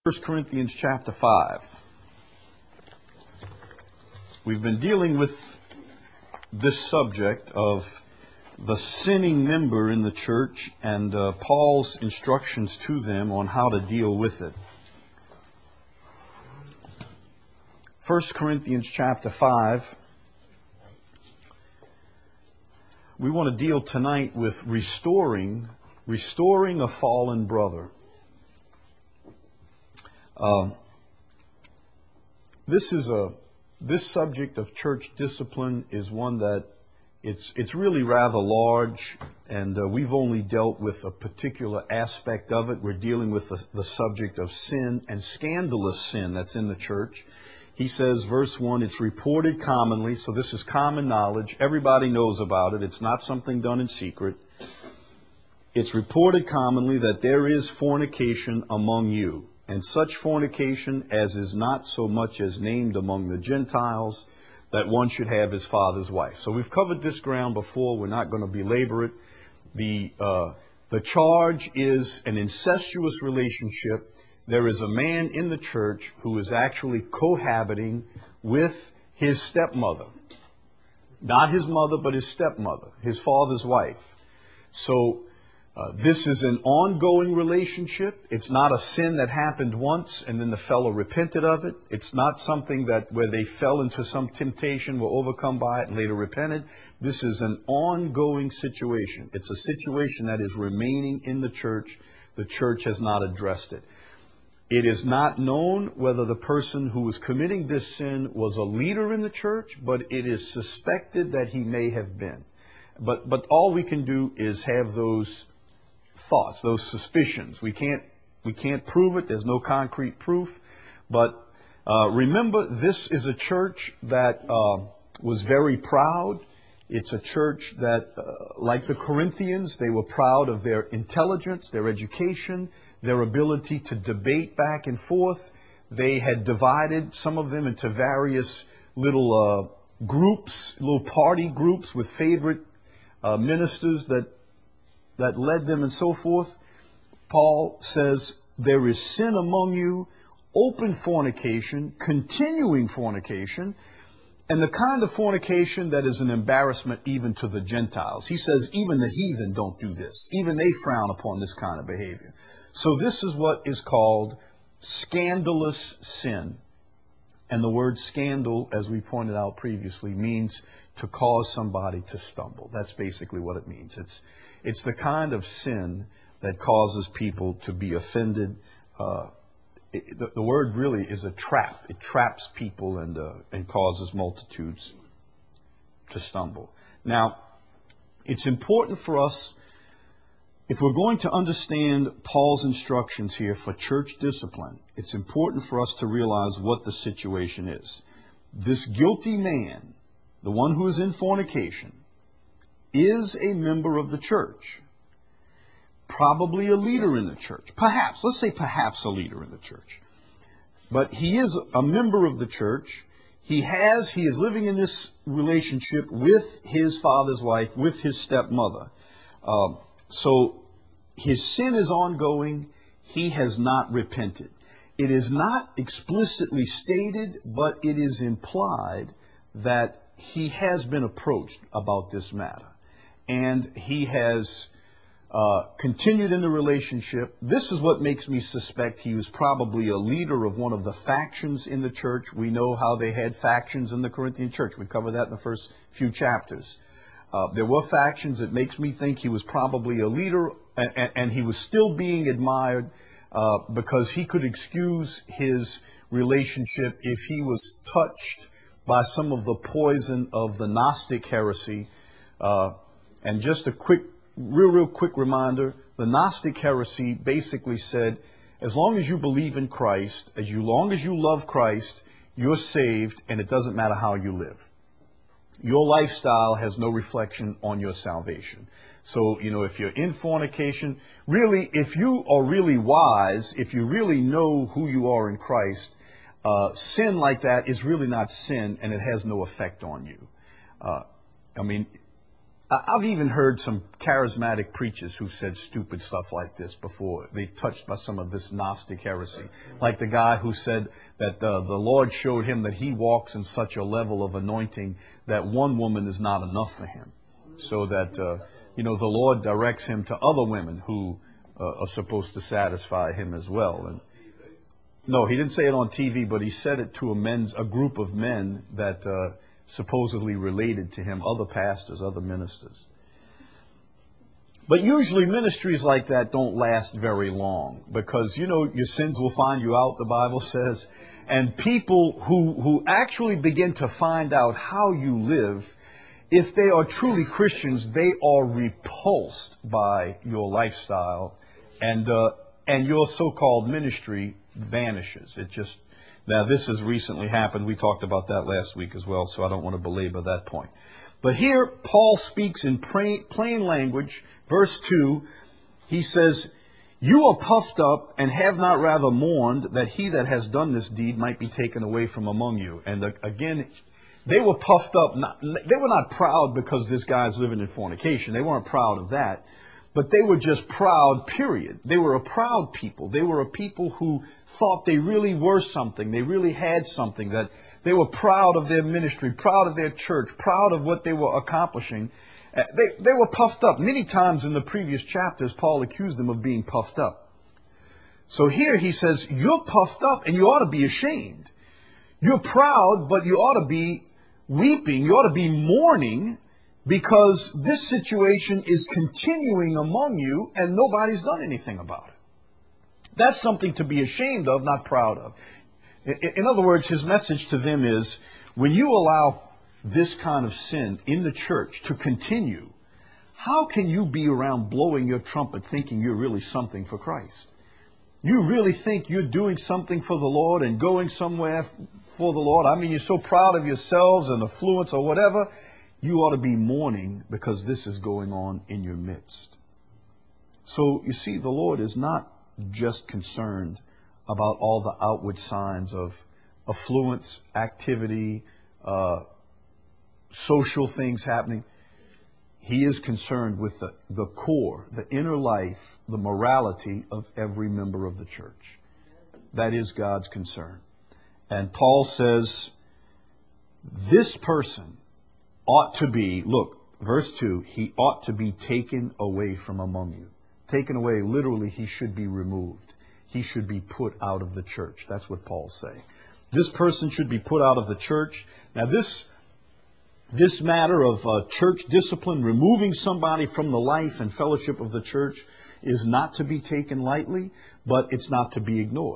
First Corinthians chapter 5. We've been dealing with this subject of the sinning member in the church and Paul's instructions to them on how to deal with it. First Corinthians chapter 5. We want to deal tonight with restoring a fallen brother. This subject of church discipline is one that it's really rather large, and we've only dealt with a particular aspect of it. We're dealing with the subject of sin and scandalous sin that's in the church. He says, verse 1, it's reported commonly, so this is common knowledge. Everybody knows about it. It's not something done in secret. It's reported commonly that there is fornication among you, and such fornication as is not so much as named among the Gentiles, that one should have his father's wife. So we've covered this ground before. We're not going to belabor it. The charge is an incestuous relationship. There is a man in the church who is actually cohabiting with his stepmother. Not his mother, but his stepmother, his father's wife. So this is an ongoing relationship. It's not a sin that happened once and then the fellow repented of it. It's not something that where they fell into some temptation, were overcome by it and later repented. This is an ongoing situation. It's a situation that is remaining in the church. The church has not addressed it. It is not known whether the person who was committing this sin was a leader in the church, but it is suspected that he may have been. But all we can do is have those thoughts, those suspicions. We can't prove it. There's no concrete proof. But remember, this is a church that was very proud. It's a church that, like the Corinthians, they were proud of their intelligence, their education, their ability to debate back and forth. They had divided some of them into various little groups, little party groups with favorite ministers that led them and so forth. Paul says, there is sin among you, open fornication, continuing fornication, and the kind of fornication that is an embarrassment even to the Gentiles. He says, even the heathen don't do this. Even they frown upon this kind of behavior. So this is what is called scandalous sin. And the word scandal, as we pointed out previously, means to cause somebody to stumble. That's basically what it means. It's the kind of sin that causes people to be offended. The word really is a trap. It traps people and causes multitudes to stumble. Now, it's important for us, if we're going to understand Paul's instructions here for church discipline, it's important for us to realize what the situation is. This guilty man, the one who is in fornication, is a member of the church, probably a leader in the church. Perhaps, let's say perhaps a leader in the church. But he is a member of the church. He is living in this relationship with his father's wife, with his stepmother. So his sin is ongoing. He has not repented. It is not explicitly stated, but it is implied that he has been approached about this matter. And he has continued in the relationship. This is what makes me suspect he was probably a leader of one of the factions in the church. We know how they had factions in the Corinthian church. We covered that in the first few chapters. There were factions. It makes me think he was probably a leader, and he was still being admired because he could excuse his relationship if he was touched by some of the poison of the Gnostic heresy. And just a real quick reminder, the Gnostic heresy basically said, as long as you believe in Christ, as long as you love Christ, you're saved, and it doesn't matter how you live. Your lifestyle has no reflection on your salvation. So, if you're in fornication, really, if you are really wise, if you really know who you are in Christ, sin like that is really not sin, and it has no effect on you. I've even heard some charismatic preachers who said stupid stuff like this before. They touched by some of this Gnostic heresy. Like the guy who said that the Lord showed him that he walks in such a level of anointing that one woman is not enough for him. So that, the Lord directs him to other women who are supposed to satisfy him as well. And no, he didn't say it on TV, but he said it to a group of men that supposedly related to him, other pastors, other ministers. But usually ministries like that don't last very long because, your sins will find you out, the Bible says. And people who actually begin to find out how you live, if they are truly Christians, they are repulsed by your lifestyle, and your so-called ministry vanishes. Now this has recently happened. We talked about that last week as well, so I don't want to belabor that point. But here, Paul speaks in plain language. Verse 2, he says, "You are puffed up and have not rather mourned that he that has done this deed might be taken away from among you." And again, they were puffed up. They were not proud because this guy's living in fornication. They weren't proud of that. But they were just proud, period. They were a proud people. They were a people who thought they really were something. They really had something. That they were proud of their ministry, proud of their church, proud of what they were accomplishing. They were puffed up. Many times in the previous chapters, Paul accused them of being puffed up. So here he says, you're puffed up and you ought to be ashamed. You're proud, but you ought to be weeping. You ought to be mourning, because this situation is continuing among you and nobody's done anything about it. That's something to be ashamed of, not proud of. In other words, his message to them is, when you allow this kind of sin in the church to continue, how can you be around blowing your trumpet thinking you're really something for Christ? You really think you're doing something for the Lord and going somewhere for the Lord? I mean, you're so proud of yourselves and affluence or whatever. You ought to be mourning because this is going on in your midst. So, you see, the Lord is not just concerned about all the outward signs of affluence, activity, social things happening. He is concerned with the core, the inner life, the morality of every member of the church. That is God's concern. And Paul says, this person ought to be, look, verse 2, he ought to be taken away from among you. Taken away, literally, he should be removed. He should be put out of the church. That's what Paul's saying. This person should be put out of the church. Now, this matter of church discipline, removing somebody from the life and fellowship of the church, is not to be taken lightly, but it's not to be ignored.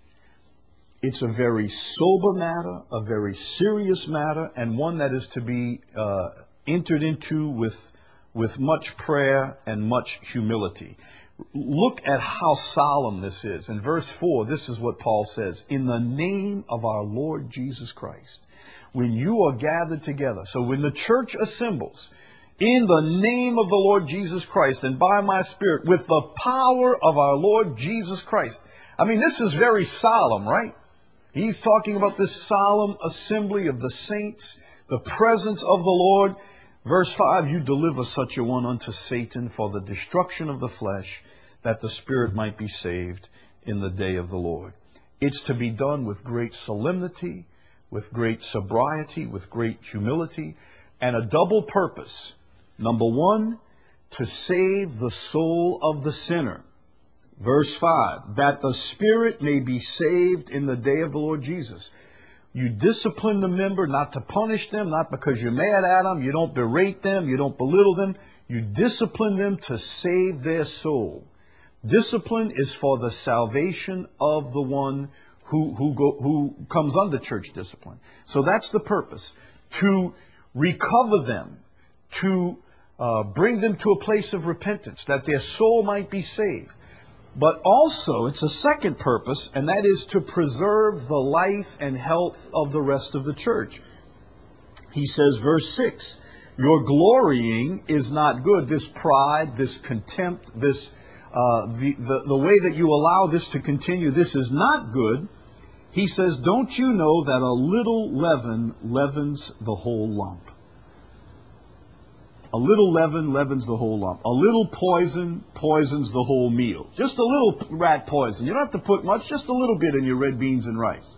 It's a very sober matter, a very serious matter, and one that is to be entered into with much prayer and much humility. Look at how solemn this is. In verse 4, this is what Paul says, "In the name of our Lord Jesus Christ, when you are gathered together." So when the church assembles, in the name of the Lord Jesus Christ and by my Spirit, with the power of our Lord Jesus Christ. I mean, this is very solemn, right? He's talking about this solemn assembly of the saints, the presence of the Lord. Verse 5, "You deliver such a one unto Satan for the destruction of the flesh, that the spirit might be saved in the day of the Lord." It's to be done with great solemnity, with great sobriety, with great humility, and a double purpose. Number one, to save the soul of the sinner. Verse 5, "That the spirit may be saved in the day of the Lord Jesus." You discipline the member not to punish them, not because you're mad at them. You don't berate them. You don't belittle them. You discipline them to save their soul. Discipline is for the salvation of the one who comes under church discipline. So that's the purpose, to recover them, to bring them to a place of repentance, that their soul might be saved. But also, it's a second purpose, and that is to preserve the life and health of the rest of the church. He says, verse 6, "Your glorying is not good." This pride, this contempt, this the way that you allow this to continue, this is not good. He says, "Don't you know that a little leaven leavens the whole lump?" A little leaven leavens the whole lump. A little poison poisons the whole meal. Just a little rat poison. You don't have to put much, just a little bit in your red beans and rice.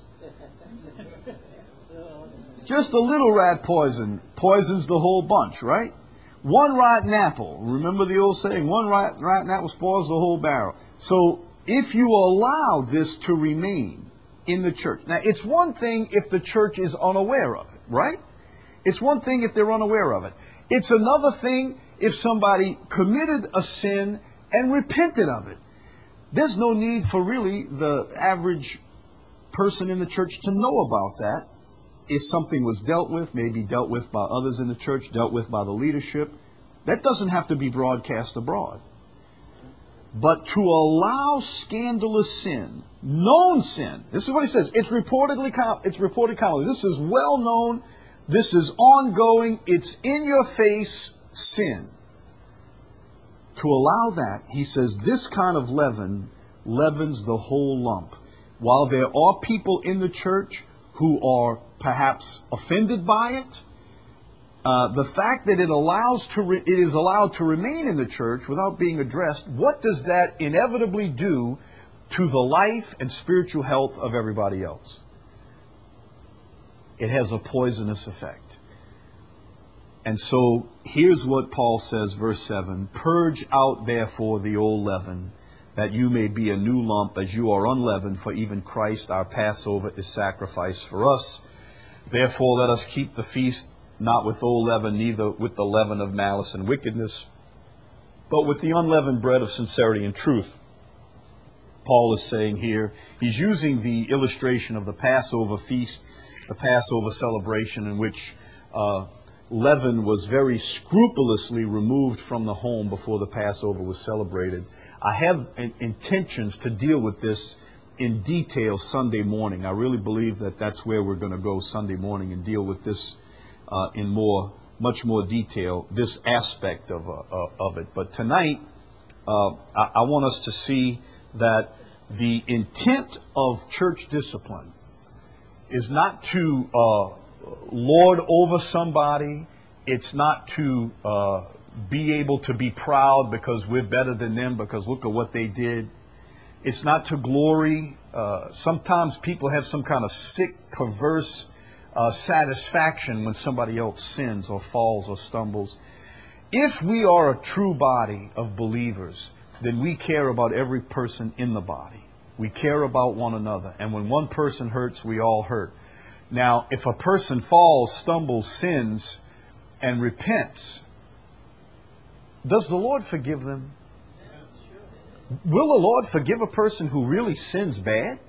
Just a little rat poison poisons the whole bunch, right? One rotten apple. Remember the old saying, one rotten apple spoils the whole barrel. So if you allow this to remain in the church. Now, it's one thing if the church is unaware of it, right? It's one thing if they're unaware of it. It's another thing if somebody committed a sin and repented of it. There's no need for really the average person in the church to know about that. If something was dealt with, maybe dealt with by others in the church, dealt with by the leadership, that doesn't have to be broadcast abroad. But to allow scandalous sin, known sin, this is what he says, it's reported commonly. This is well known, this is ongoing, it's in your face sin. To allow that, he says, this kind of leaven leavens the whole lump. While there are people in the church who are perhaps offended by it, the fact that it is allowed to remain in the church without being addressed, what does that inevitably do to the life and spiritual health of everybody else? It has a poisonous effect. And so here's what Paul says, verse 7, purge out therefore the old leaven, that you may be a new lump as you are unleavened, for even Christ our Passover is sacrificed for us. Therefore let us keep the feast not with old leaven, neither with the leaven of malice and wickedness, but with the unleavened bread of sincerity and truth. Paul is saying here, he's using the illustration of the Passover feast, the Passover celebration in which leaven was very scrupulously removed from the home before the Passover was celebrated. I have intentions to deal with this in detail Sunday morning. I really believe that that's where we're going to go Sunday morning and deal with this in much more detail, this aspect of it. But tonight, I want us to see that the intent of church discipline is not to lord over somebody. It's not to be able to be proud because we're better than them, because look at what they did. It's not to glory. Sometimes people have some kind of sick, perverse satisfaction when somebody else sins or falls or stumbles. If we are a true body of believers, then we care about every person in the body. We care about one another. And when one person hurts, we all hurt. Now, if a person falls, stumbles, sins, and repents, does the Lord forgive them? Will the Lord forgive a person who really sins bad?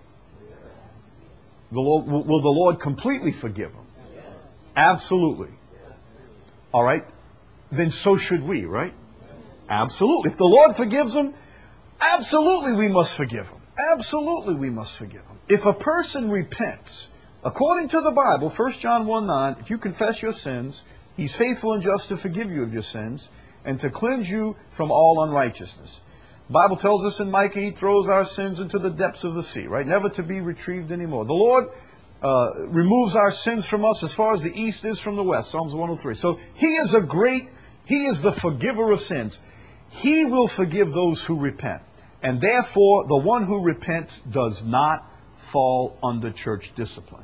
Will the Lord completely forgive them? Absolutely. All right. Then so should we, right? Absolutely. If the Lord forgives them, absolutely we must forgive them. Absolutely we must forgive them. If a person repents, according to the Bible, 1 John 1:9, if you confess your sins, He's faithful and just to forgive you of your sins and to cleanse you from all unrighteousness. The Bible tells us in Micah, He throws our sins into the depths of the sea, right? Never to be retrieved anymore. The Lord removes our sins from us as far as the east is from the west, Psalms 103. So He is the forgiver of sins. He will forgive those who repent. And therefore, the one who repents does not fall under church discipline.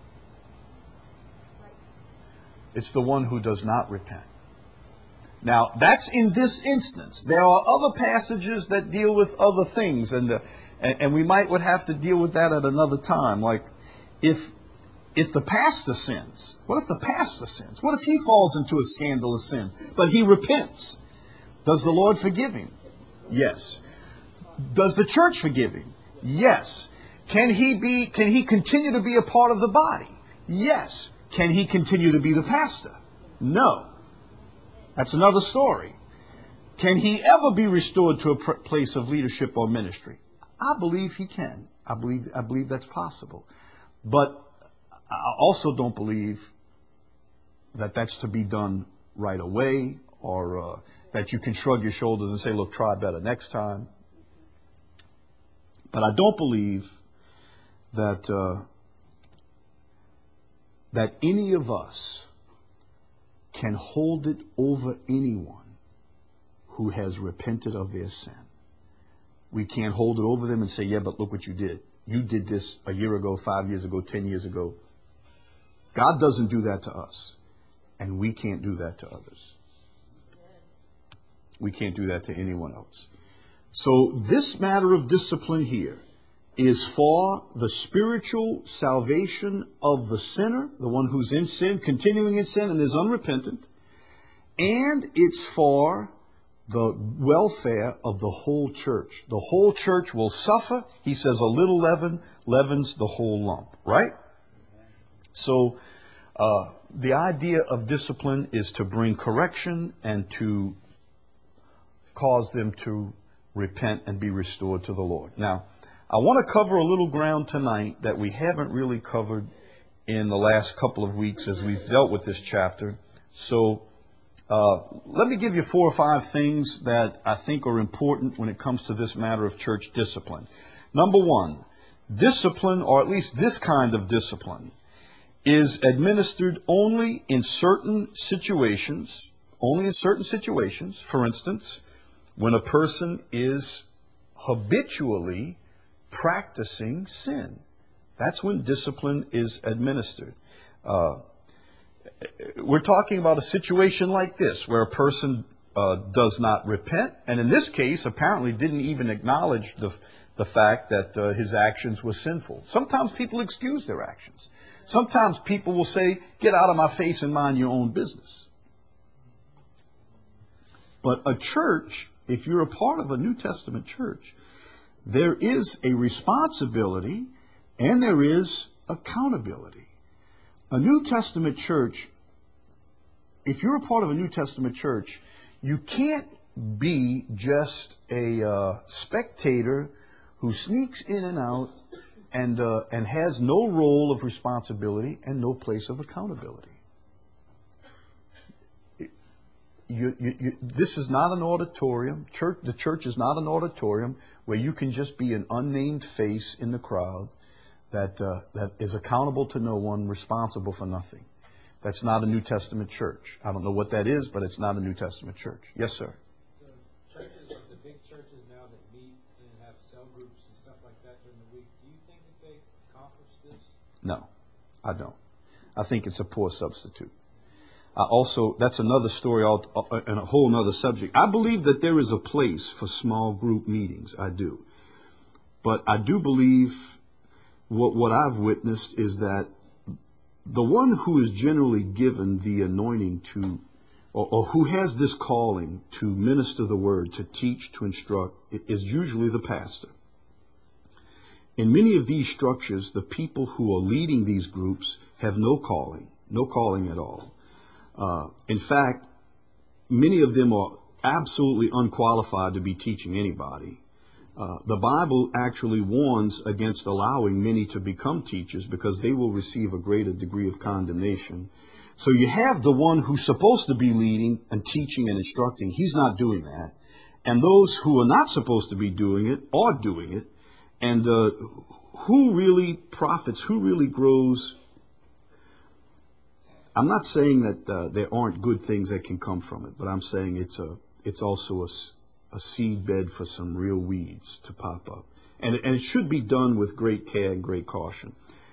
It's the one who does not repent. Now, that's in this instance. There are other passages that deal with other things, and we would have to deal with that at another time. Like, if the pastor sins, what if the pastor sins? What if he falls into a scandalous sin, but he repents? Does the Lord forgive him? Yes. Does the church forgive him? Yes. Can he continue to be a part of the body? Yes. Can he continue to be the pastor? No. That's another story. Can he ever be restored to a place of leadership or ministry? I believe he can. I believe that's possible. But I also don't believe that that's to be done right away, or that you can shrug your shoulders and say, look, try better next time. But I don't believe that that any of us can hold it over anyone who has repented of their sin. We can't hold it over them and say, yeah, but look what you did. You did this a year ago, 5 years ago, 10 years ago. God doesn't do that to us, and we can't do that to others. We can't do that to anyone else. So this matter of discipline here is for the spiritual salvation of the sinner, the one who's in sin, continuing in sin and is unrepentant, and it's for the welfare of the whole church. The whole church will suffer. He says a little leaven leavens the whole lump, right? So the idea of discipline is to bring correction and to cause them to repent and be restored to the Lord. Now, I want to cover a little ground tonight that we haven't really covered in the last couple of weeks as we've dealt with this chapter. So let me give you 4 or 5 things that I think are important when it comes to this matter of church discipline. Number 1, discipline, or at least this kind of discipline, is administered only in certain situations. Only in certain situations. For instance, when a person is habitually practicing sin. That's when discipline is administered. We're talking about a situation like this, where a person does not repent, and in this case, apparently didn't even acknowledge the fact that his actions were sinful. Sometimes people excuse their actions. Sometimes people will say, get out of my face and mind your own business. But a church, if you're a part of a New Testament church, there is a responsibility and there is accountability. A New Testament church, if you're a part of a New Testament church, you can't be just a spectator who sneaks in and out and has no role of responsibility and no place of accountability. This is not an auditorium. The church is not an auditorium where you can just be an unnamed face in the crowd that is accountable to no one, responsible for nothing. That's not a New Testament church. I don't know what that is, but it's not a New Testament church. Yes, sir. The churches, like the big churches now that meet and have cell groups and stuff like that during the week, do you think that they accomplish this? No, I don't. I think it's a poor substitute. Also, that's another story and a whole other subject. I believe that there is a place for small group meetings. I do. But I do believe what I've witnessed is that the one who is generally given the anointing to, or who has this calling to minister the word, to teach, to instruct, is usually the pastor. In many of these structures, the people who are leading these groups have no calling at all. In fact, many of them are absolutely unqualified to be teaching anybody. The Bible actually warns against allowing many to become teachers because they will receive a greater degree of condemnation. So you have the one who's supposed to be leading and teaching and instructing. He's not doing that. And those who are not supposed to be doing it are doing it. And who really profits, who really grows? I'm not saying that there aren't good things that can come from it, but I'm saying it's also a seed bed for some real weeds to pop up. And it should be done with great care and great caution.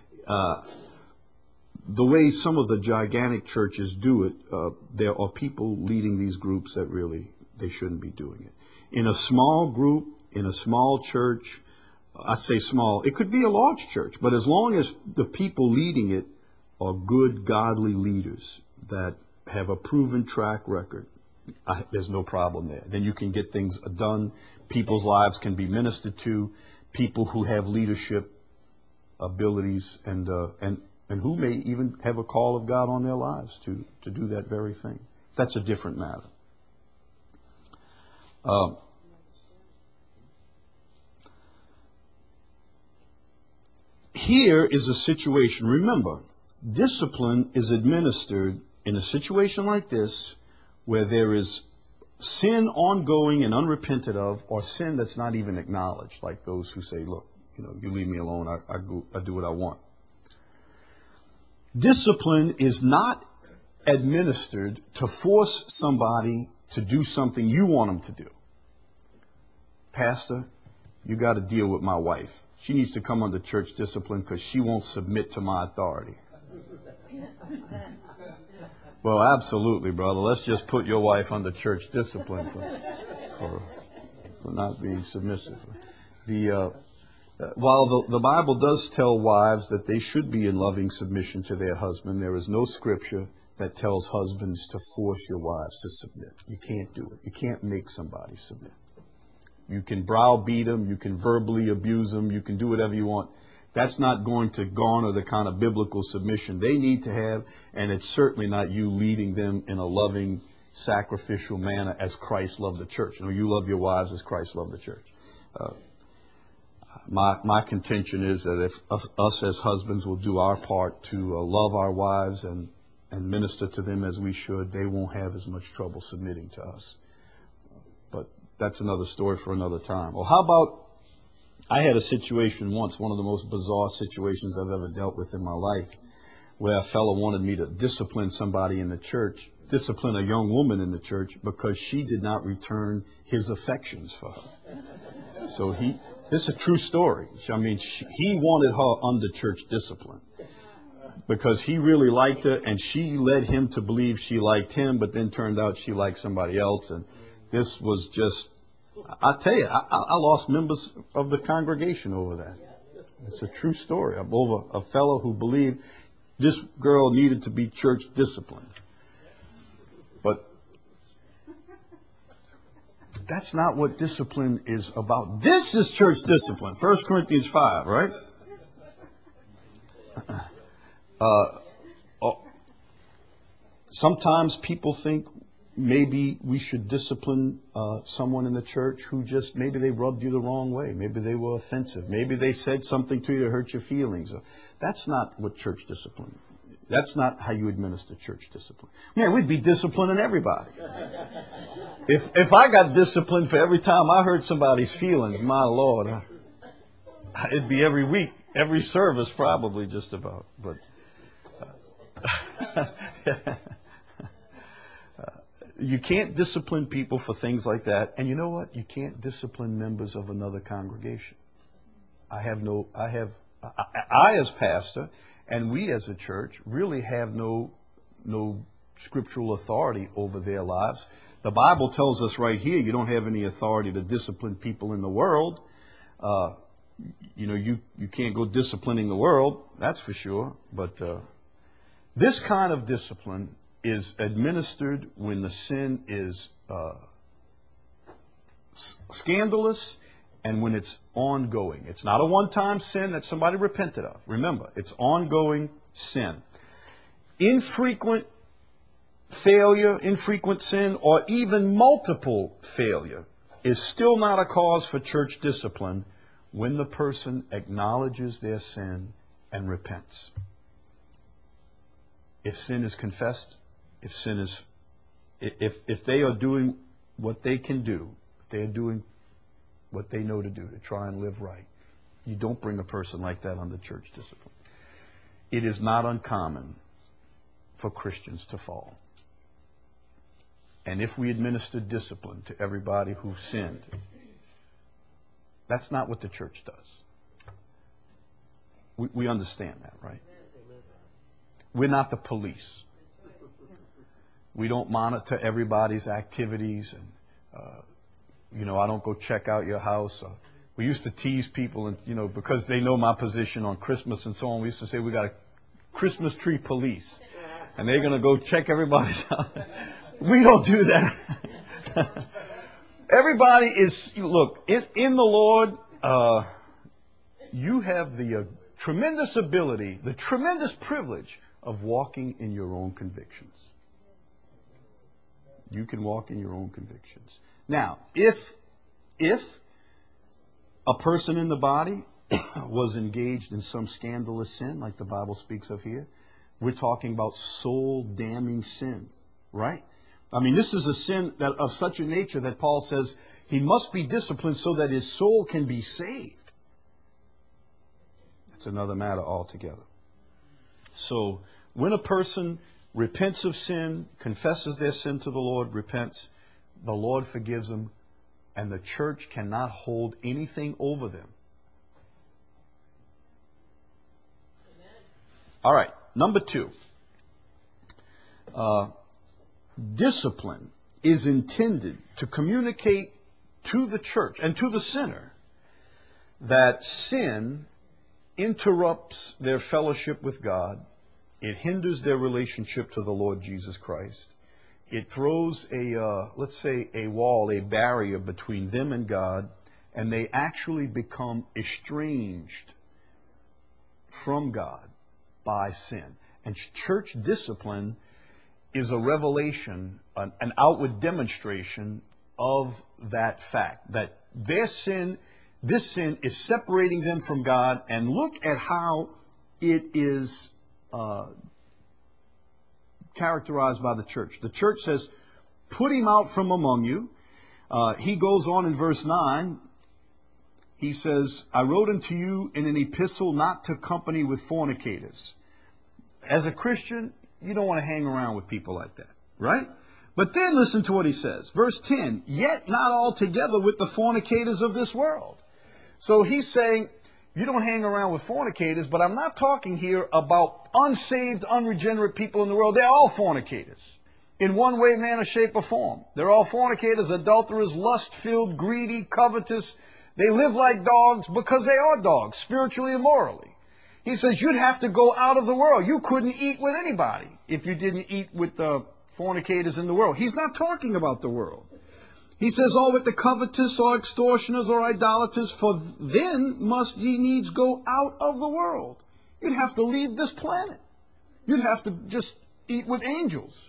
The way some of the gigantic churches do it, there are people leading these groups that really, they shouldn't be doing it. In a small group, in a small church, I say small, it could be a large church, but as long as the people leading it are good, godly leaders that have a proven track record, there's no problem there. Then you can get things done. People's lives can be ministered to. People who have leadership abilities and who may even have a call of God on their lives to do that very thing. That's a different matter. Here is a situation. Remember, discipline is administered in a situation like this where there is sin ongoing and unrepented of, or sin that's not even acknowledged, like those who say, look, you leave me alone, I do what I want. Discipline is not administered to force somebody to do something you want them to do. Pastor, you got to deal with my wife. She needs to come under church discipline because she won't submit to my authority. Well, absolutely, brother. Let's just put your wife under church discipline for not being submissive. While the Bible does tell wives that they should be in loving submission to their husband, there is no scripture that tells husbands to force your wives to submit. You can't do it. You can't make somebody submit. You can browbeat them. You can verbally abuse them. You can do whatever you want. That's not going to garner the kind of biblical submission they need to have, and it's certainly not you leading them in a loving, sacrificial manner as Christ loved the church. You love your wives as Christ loved the church. My contention is that if us as husbands will do our part to love our wives and minister to them as we should, they won't have as much trouble submitting to us. But that's another story for another time. Well, how about, I had a situation once, one of the most bizarre situations I've ever dealt with in my life, where a fellow wanted me to discipline somebody in the church, discipline a young woman in the church, because she did not return his affections for her. So this is a true story. I mean, he wanted her under church discipline because he really liked her, and she led him to believe she liked him, but then turned out she liked somebody else. And this was just, I tell you, I lost members of the congregation over that. It's a true story. Over a fellow who believed this girl needed to be church disciplined. But that's not what discipline is about. This is church discipline. 1 Corinthians 5, right? Sometimes people think maybe we should discipline someone in the church who just, maybe they rubbed you the wrong way. Maybe they were offensive. Maybe they said something to you to hurt your feelings. That's not what church discipline. That's not how you administer church discipline. Man, we'd be disciplining everybody. If I got disciplined for every time I hurt somebody's feelings, my Lord, it'd be every week, every service probably just about. But you can't discipline people for things like that. And you know what? You can't discipline members of another congregation. I as pastor, and we as a church, really have no scriptural authority over their lives. The Bible tells us right here, you don't have any authority to discipline people in the world. You can't go disciplining the world, that's for sure. But this kind of discipline is administered when the sin is scandalous and when it's ongoing. It's not a one-time sin that somebody repented of. Remember, it's ongoing sin. Infrequent failure, infrequent sin, or even multiple failure is still not a cause for church discipline when the person acknowledges their sin and repents. If sin is confessed, if they are doing what they can do, if they are doing what they know to do to try and live right, you don't bring a person like that under church discipline. It is not uncommon for Christians to fall. And if we administer discipline to everybody who sinned, that's not what the church does. We understand that, right? We're not the police. We don't monitor everybody's activities, and I don't go check out your house. We used to tease people, and because they know my position on Christmas and so on, we used to say we got a Christmas tree police, and they're going to go check everybody's house. We don't do that. Everybody is, look, in the Lord, you have the tremendous ability, the tremendous privilege of walking in your own convictions. You can walk in your own convictions. Now, if a person in the body was engaged in some scandalous sin, like the Bible speaks of here, we're talking about soul-damning sin, right? I mean, this is a sin of such a nature that Paul says he must be disciplined so that his soul can be saved. That's another matter altogether. So when a person repents of sin, confesses their sin to the Lord, repents, the Lord forgives them, and the church cannot hold anything over them. All right, number 2. Discipline is intended to communicate to the church and to the sinner that sin interrupts their fellowship with God. It hinders their relationship to the Lord Jesus Christ. It throws let's say, a wall, a barrier between them and God, and they actually become estranged from God by sin. And church discipline is a revelation, an outward demonstration of that fact, that this sin is separating them from God. And look at how it is characterized by the church. The church says, put him out from among you. He goes on in verse 9. He says, I wrote unto you in an epistle not to company with fornicators. As a Christian, you don't want to hang around with people like that, right? But then listen to what he says. Verse 10, yet not altogether with the fornicators of this world. So he's saying, you don't hang around with fornicators, but I'm not talking here about unsaved, unregenerate people in the world. They're all fornicators. In one way, manner, shape, or form. They're all fornicators, adulterers, lust-filled, greedy, covetous. They live like dogs because they are dogs, spiritually and morally. He says you'd have to go out of the world. You couldn't eat with anybody if you didn't eat with the fornicators in the world. He's not talking about the world. He says, all with the covetous or extortioners or idolaters, for then must ye needs go out of the world. You'd have to leave this planet. You'd have to just eat with angels.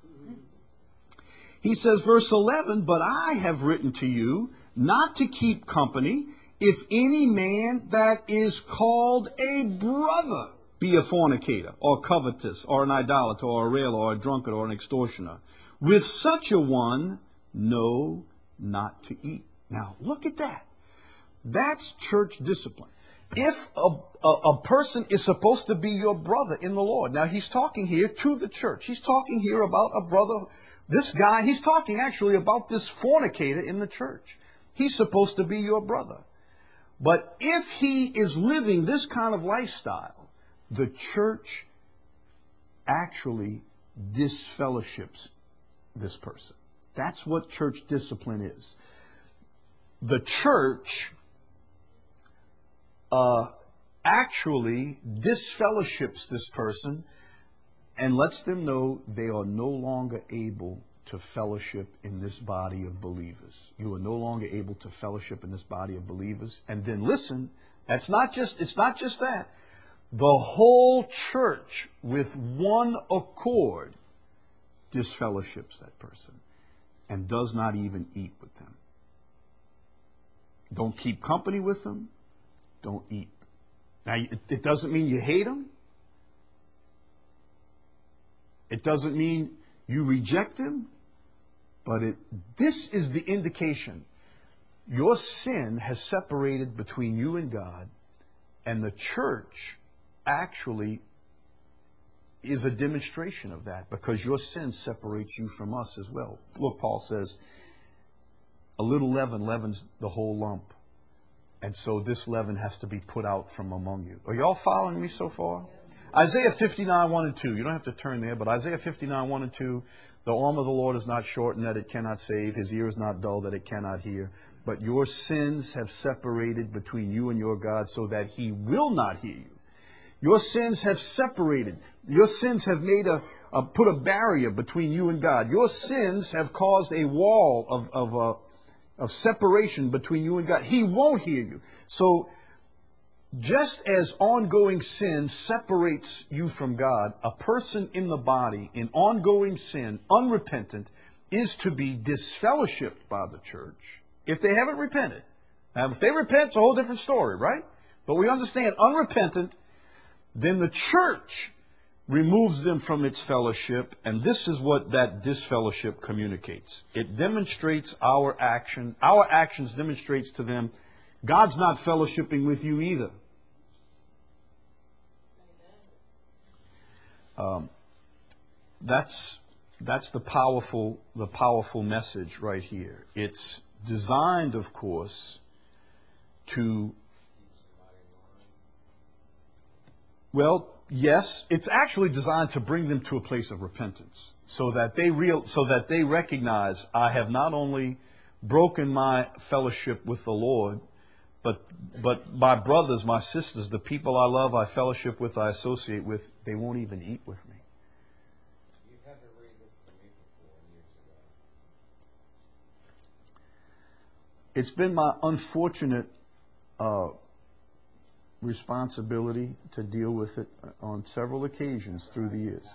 He says, verse 11, but I have written to you not to keep company, if any man that is called a brother be a fornicator, or covetous, or an idolater, or a railer, or a drunkard, or an extortioner. With such a one, no, not to eat. Now, look at that. That's church discipline. If a person is supposed to be your brother in the Lord, now he's talking here to the church. He's talking here about a brother, this guy, he's talking actually about this fornicator in the church. He's supposed to be your brother. But if he is living this kind of lifestyle, the church actually disfellowships this person. That's what church discipline is. The church actually disfellowships this person and lets them know they are no longer able to fellowship in this body of believers. You are no longer able to fellowship in this body of believers. And then listen, it's not just that. The whole church with one accord disfellowships that person and does not even eat with them. Don't keep company with them. Don't eat. Now, it doesn't mean you hate them. It doesn't mean you reject them. But this is the indication. Your sin has separated between you and God, and the church actually is a demonstration of that, because your sin separates you from us as well. Look, Paul says, a little leaven leavens the whole lump. And so this leaven has to be put out from among you. Are you all following me so far? Isaiah 59, 1 and 2. You don't have to turn there, but Isaiah 59, 1 and 2. The arm of the Lord is not shortened that it cannot save. His ear is not dull that it cannot hear. But your sins have separated between you and your God so that he will not hear you. Your sins have separated. Your sins have made put a barrier between you and God. Your sins have caused a wall of separation between you and God. He won't hear you. So just as ongoing sin separates you from God, a person in the body in ongoing sin, unrepentant, is to be disfellowshipped by the church if they haven't repented. Now, if they repent, it's a whole different story, right? But we understand unrepentant, then the church removes them from its fellowship, and this is what that disfellowship communicates. It demonstrates our action. Our actions demonstrates to them, God's not fellowshipping with you either. that's the powerful message right here. It's designed, of course, to, well, yes, it's actually designed to bring them to a place of repentance, so that they recognize, I have not only broken my fellowship with the Lord, but my brothers, my sisters, the people I love, I fellowship with, I associate with, they won't even eat with me. You had to read this to me before years ago. It's been my unfortunate responsibility to deal with it on several occasions through the years.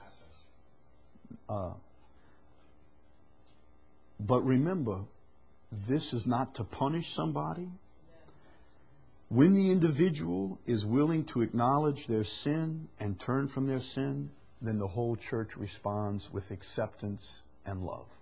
But remember, this is not to punish somebody. When the individual is willing to acknowledge their sin and turn from their sin, then the whole church responds with acceptance and love.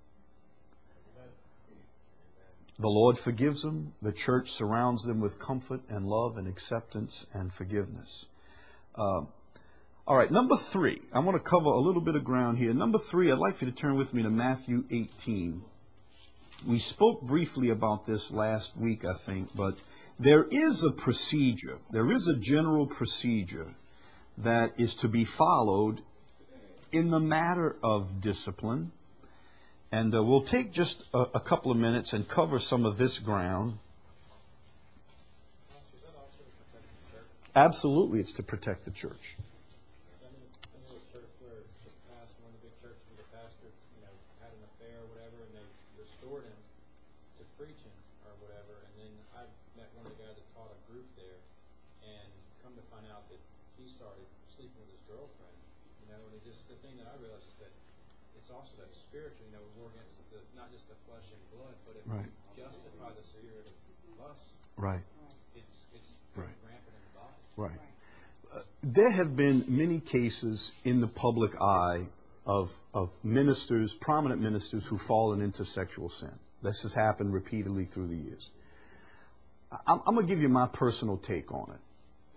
The Lord forgives them. The church surrounds them with comfort and love and acceptance and forgiveness. All right, number 3. I want to cover a little bit of ground here. Number 3, I'd like you to turn with me to Matthew 18. We spoke briefly about this last week, I think, but there is a procedure. There is a general procedure that is to be followed in the matter of discipline. And we'll take just a couple of minutes and cover some of this ground. Is that also to protect the church? Absolutely, it's to protect the church. I know a church where the pastor, one of the big churches, the pastor, had an affair or whatever, and they restored him to preaching or whatever. And then I met one of the guys that taught a group there, and come to find out that he started sleeping with his girlfriend. And it just, the thing that I realized is that it's also that spiritual, we're against not just the flesh and blood, but if Right. we justify the spirit of lust, Right. it's Right. rampant in the body. Right. There have been many cases in the public eye of ministers, prominent ministers, who've fallen into sexual sin. This has happened repeatedly through the years. I'm going to give you my personal take on it.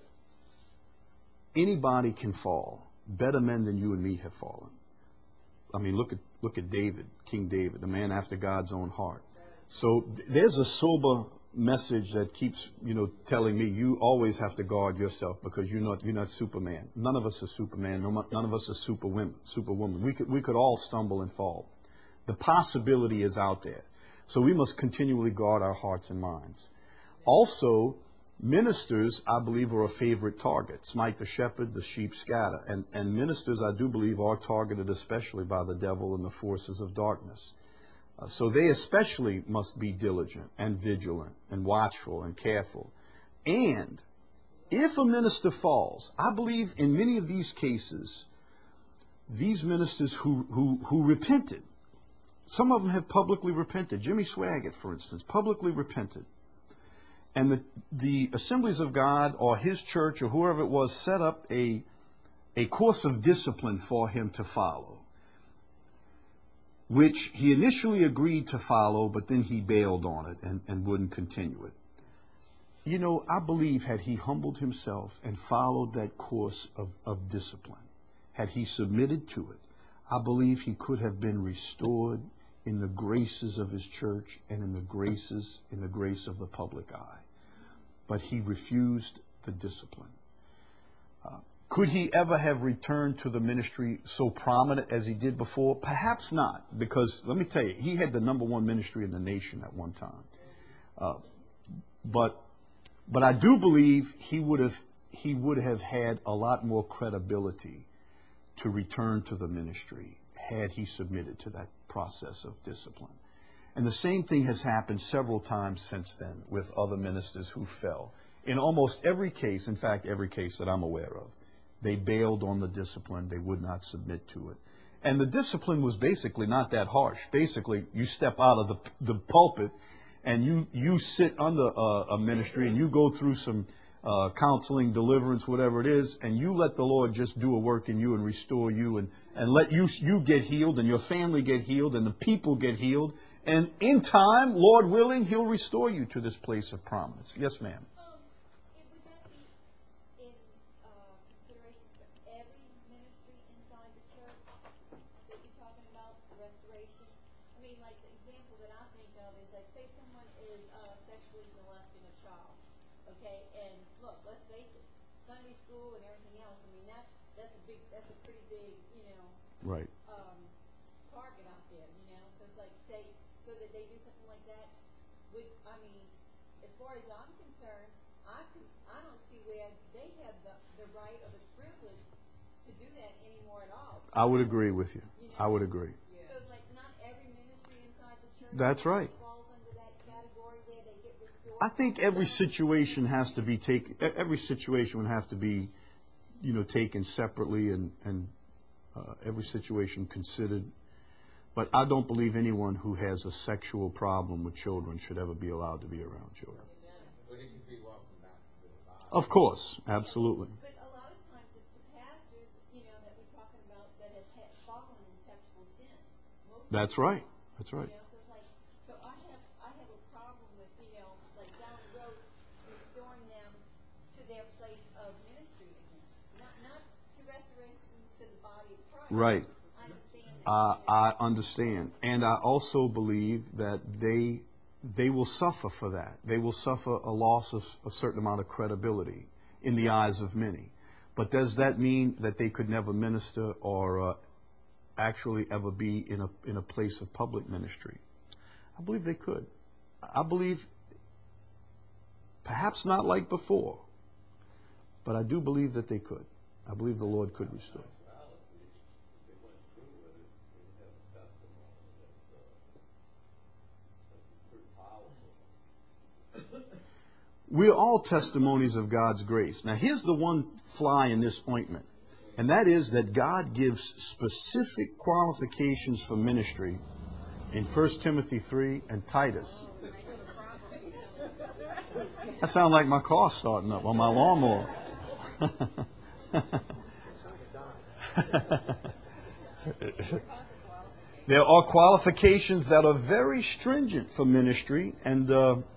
Anybody can fall. Better men than you and me have fallen. I mean, look at David, King David, the man after God's own heart. So there's a sober message that keeps, telling me you always have to guard yourself because you're not Superman. None of us are Superman. None of us are Superwoman. We could all stumble and fall. The possibility is out there. So we must continually guard our hearts and minds. Also, ministers, I believe, are a favorite target. Smite the shepherd, the sheep scatter. And ministers, I do believe, are targeted especially by the devil and the forces of darkness. So they especially must be diligent and vigilant and watchful and careful. And if a minister falls, I believe in many of these cases, these ministers who repented, some of them have publicly repented. Jimmy Swaggart, for instance, publicly repented. And the Assemblies of God or his church or whoever it was set up a course of discipline for him to follow, which he initially agreed to follow, but then he bailed on it and wouldn't continue it. I believe had he humbled himself and followed that course of discipline, had he submitted to it, I believe he could have been restored in the graces of his church and in the grace of the public eye. But he refused the discipline. Could he ever have returned to the ministry so prominent as he did before? Perhaps not, because let me tell you, he had the number one ministry in the nation at one time. But I do believe he would have had a lot more credibility to return to the ministry had he submitted to that process of discipline. And the same thing has happened several times since then with other ministers who fell. In almost every case, in fact, every case that I'm aware of, they bailed on the discipline. They would not submit to it. And the discipline was basically not that harsh. Basically, you step out of the pulpit and you sit under a ministry and you go through some counseling, deliverance, whatever it is, and you let the Lord just do a work in you and restore you and let you get healed and your family get healed and the people get healed. And in time, Lord willing, He'll restore you to this place of prominence. Yes, ma'am. Would that be in consideration for every ministry inside the church? Right. target out there, you know? So it's like, say, so that they do something like that with, I mean, as far as I'm concerned, I don't see where they have the right or the privilege to do that anymore at all. I would agree with you. You know? I would agree. So it's like not every ministry inside the church That's right. falls under that category where they get restored. I think every situation has to be taken. Every situation would have to be, taken separately and every situation considered. But I don't believe anyone who has a sexual problem with children should ever be allowed to be around children. But it could be welcome back to the body. Of course, absolutely. But a lot of times it's the pastors, that we're talking about that have fallen in sexual sin. That's right. That's right. So it's like, so I have a problem with, like down the road, restoring them to their place of ministry again. Not to restoration to the body of Christ. Right. I understand that. I understand. And I also believe that they will suffer for that. They will suffer a loss of a certain amount of credibility in the eyes of many. But does that mean that they could never minister or actually ever be in a place of public ministry? I believe they could. I believe, perhaps not like before, but I do believe that they could. I believe the Lord could restore. We're all testimonies of God's grace. Now, here's the one fly in this ointment, and that is that God gives specific qualifications for ministry in 1 Timothy 3 and Titus. That sounds like my car starting up on my lawnmower. There are qualifications that are very stringent for ministry, and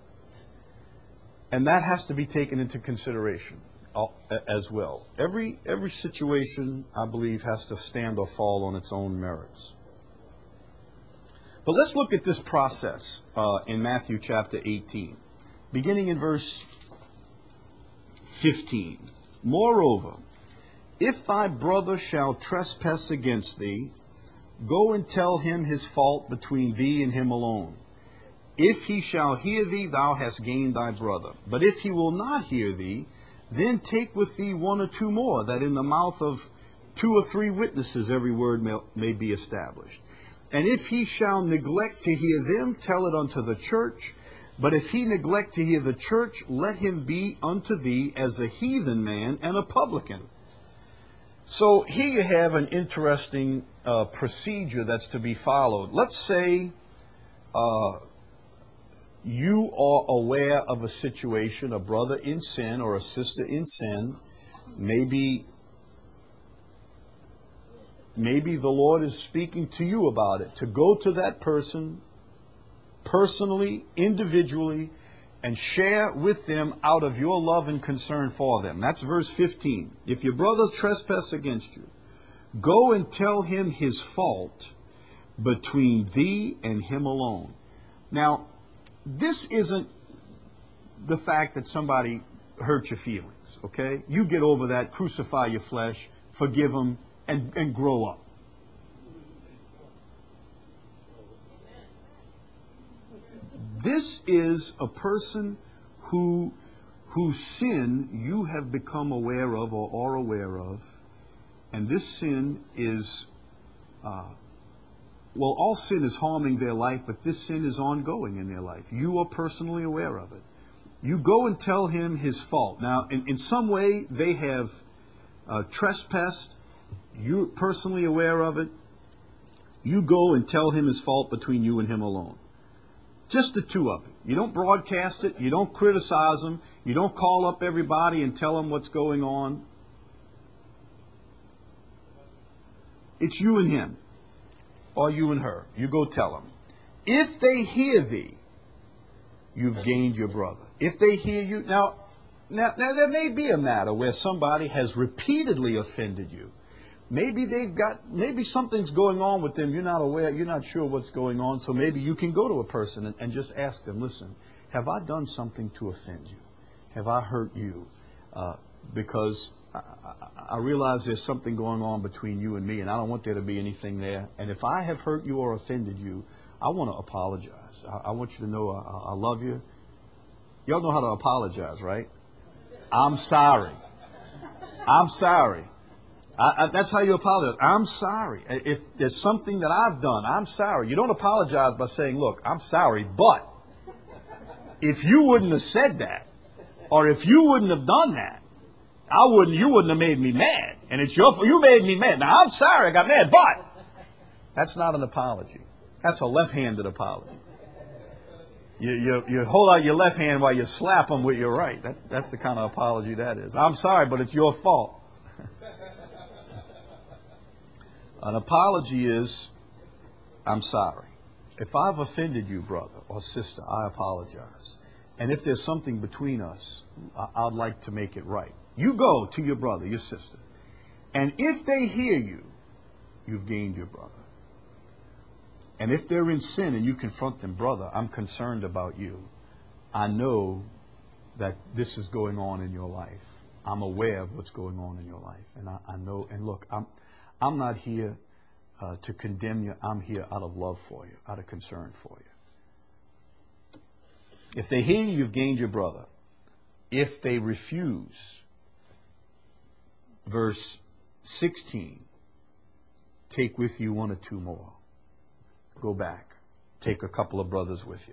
that has to be taken into consideration as well. Every situation, I believe, has to stand or fall on its own merits. But let's look at this process in Matthew chapter 18, beginning in verse 15. Moreover, if thy brother shall trespass against thee, go and tell him his fault between thee and him alone. If he shall hear thee, thou hast gained thy brother. But if he will not hear thee, then take with thee one or two more, that in the mouth of 2 or 3 witnesses every word may be established. And if he shall neglect to hear them, tell it unto the church. But if he neglect to hear the church, let him be unto thee as a heathen man and a publican. So here you have an interesting procedure that's to be followed. Let's say you are aware of a situation, a brother in sin or a sister in sin. Maybe the Lord is speaking to you about it, to go to that person personally, individually, and share with them out of your love and concern for them. That's verse 15. If your brother trespass against you, go and tell him his fault between thee and him alone. Now, this isn't the fact that somebody hurt your feelings, okay? You get over that, crucify your flesh, forgive them, and grow up. This is a person whose sin you have become aware of or are aware of, and this sin is, all sin is harming their life, but this sin is ongoing in their life. You are personally aware of it. You go and tell him his fault. Now, in some way, they have trespassed. You're personally aware of it. You go and tell him his fault between you and him alone. Just the two of you. You don't broadcast it. You don't criticize them. You don't call up everybody and tell them what's going on. It's you and him, or you and her. You go tell them. If they hear thee, you've gained your brother. If they hear you, now there may be a matter where somebody has repeatedly offended you. Maybe something's going on with them. You're not aware. You're not sure what's going on. So maybe you can go to a person and just ask them, listen, have I done something to offend you? Have I hurt you? Because I realize there's something going on between you and me, and I don't want there to be anything there. And if I have hurt you or offended you, I want to apologize. I want you to know I love you. Y'all know how to apologize, right? I'm sorry. I'm sorry. That's how you apologize. I'm sorry. If there's something that I've done, I'm sorry. You don't apologize by saying, look, I'm sorry, but if you wouldn't have said that, or if you wouldn't have done that, you wouldn't have made me mad. And it's your fault. You made me mad. Now, I'm sorry I got mad, but that's not an apology. That's a left-handed apology. You hold out your left hand while you slap them with your right. That's the kind of apology that is. I'm sorry, but it's your fault. An apology is, I'm sorry. If I've offended you, brother or sister, I apologize. And if there's something between us, I'd like to make it right. You go to your brother, your sister. And if they hear you, you've gained your brother. And if they're in sin and you confront them, brother, I'm concerned about you. I know that this is going on in your life. I'm aware of what's going on in your life. And I know, and look, I'm not here to condemn you. I'm here out of love for you, out of concern for you. If they hear you, you've gained your brother. If they refuse, verse 16, take with you one or two more. Go back. Take a couple of brothers with you.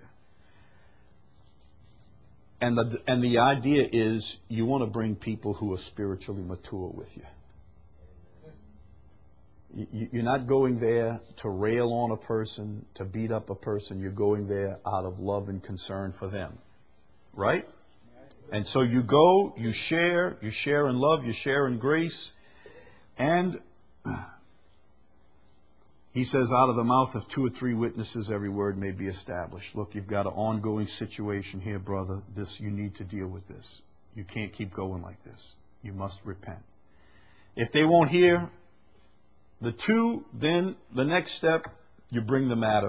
And the idea is you want to bring people who are spiritually mature with you. You're not going there to rail on a person, to beat up a person. You're going there out of love and concern for them. Right? And so you go, you share in love, you share in grace. And he says, out of the mouth of 2 or 3 witnesses, every word may be established. Look, you've got an ongoing situation here, brother. You need to deal with this. You can't keep going like this. You must repent. If they won't hear the 2, then the next step, you bring the matter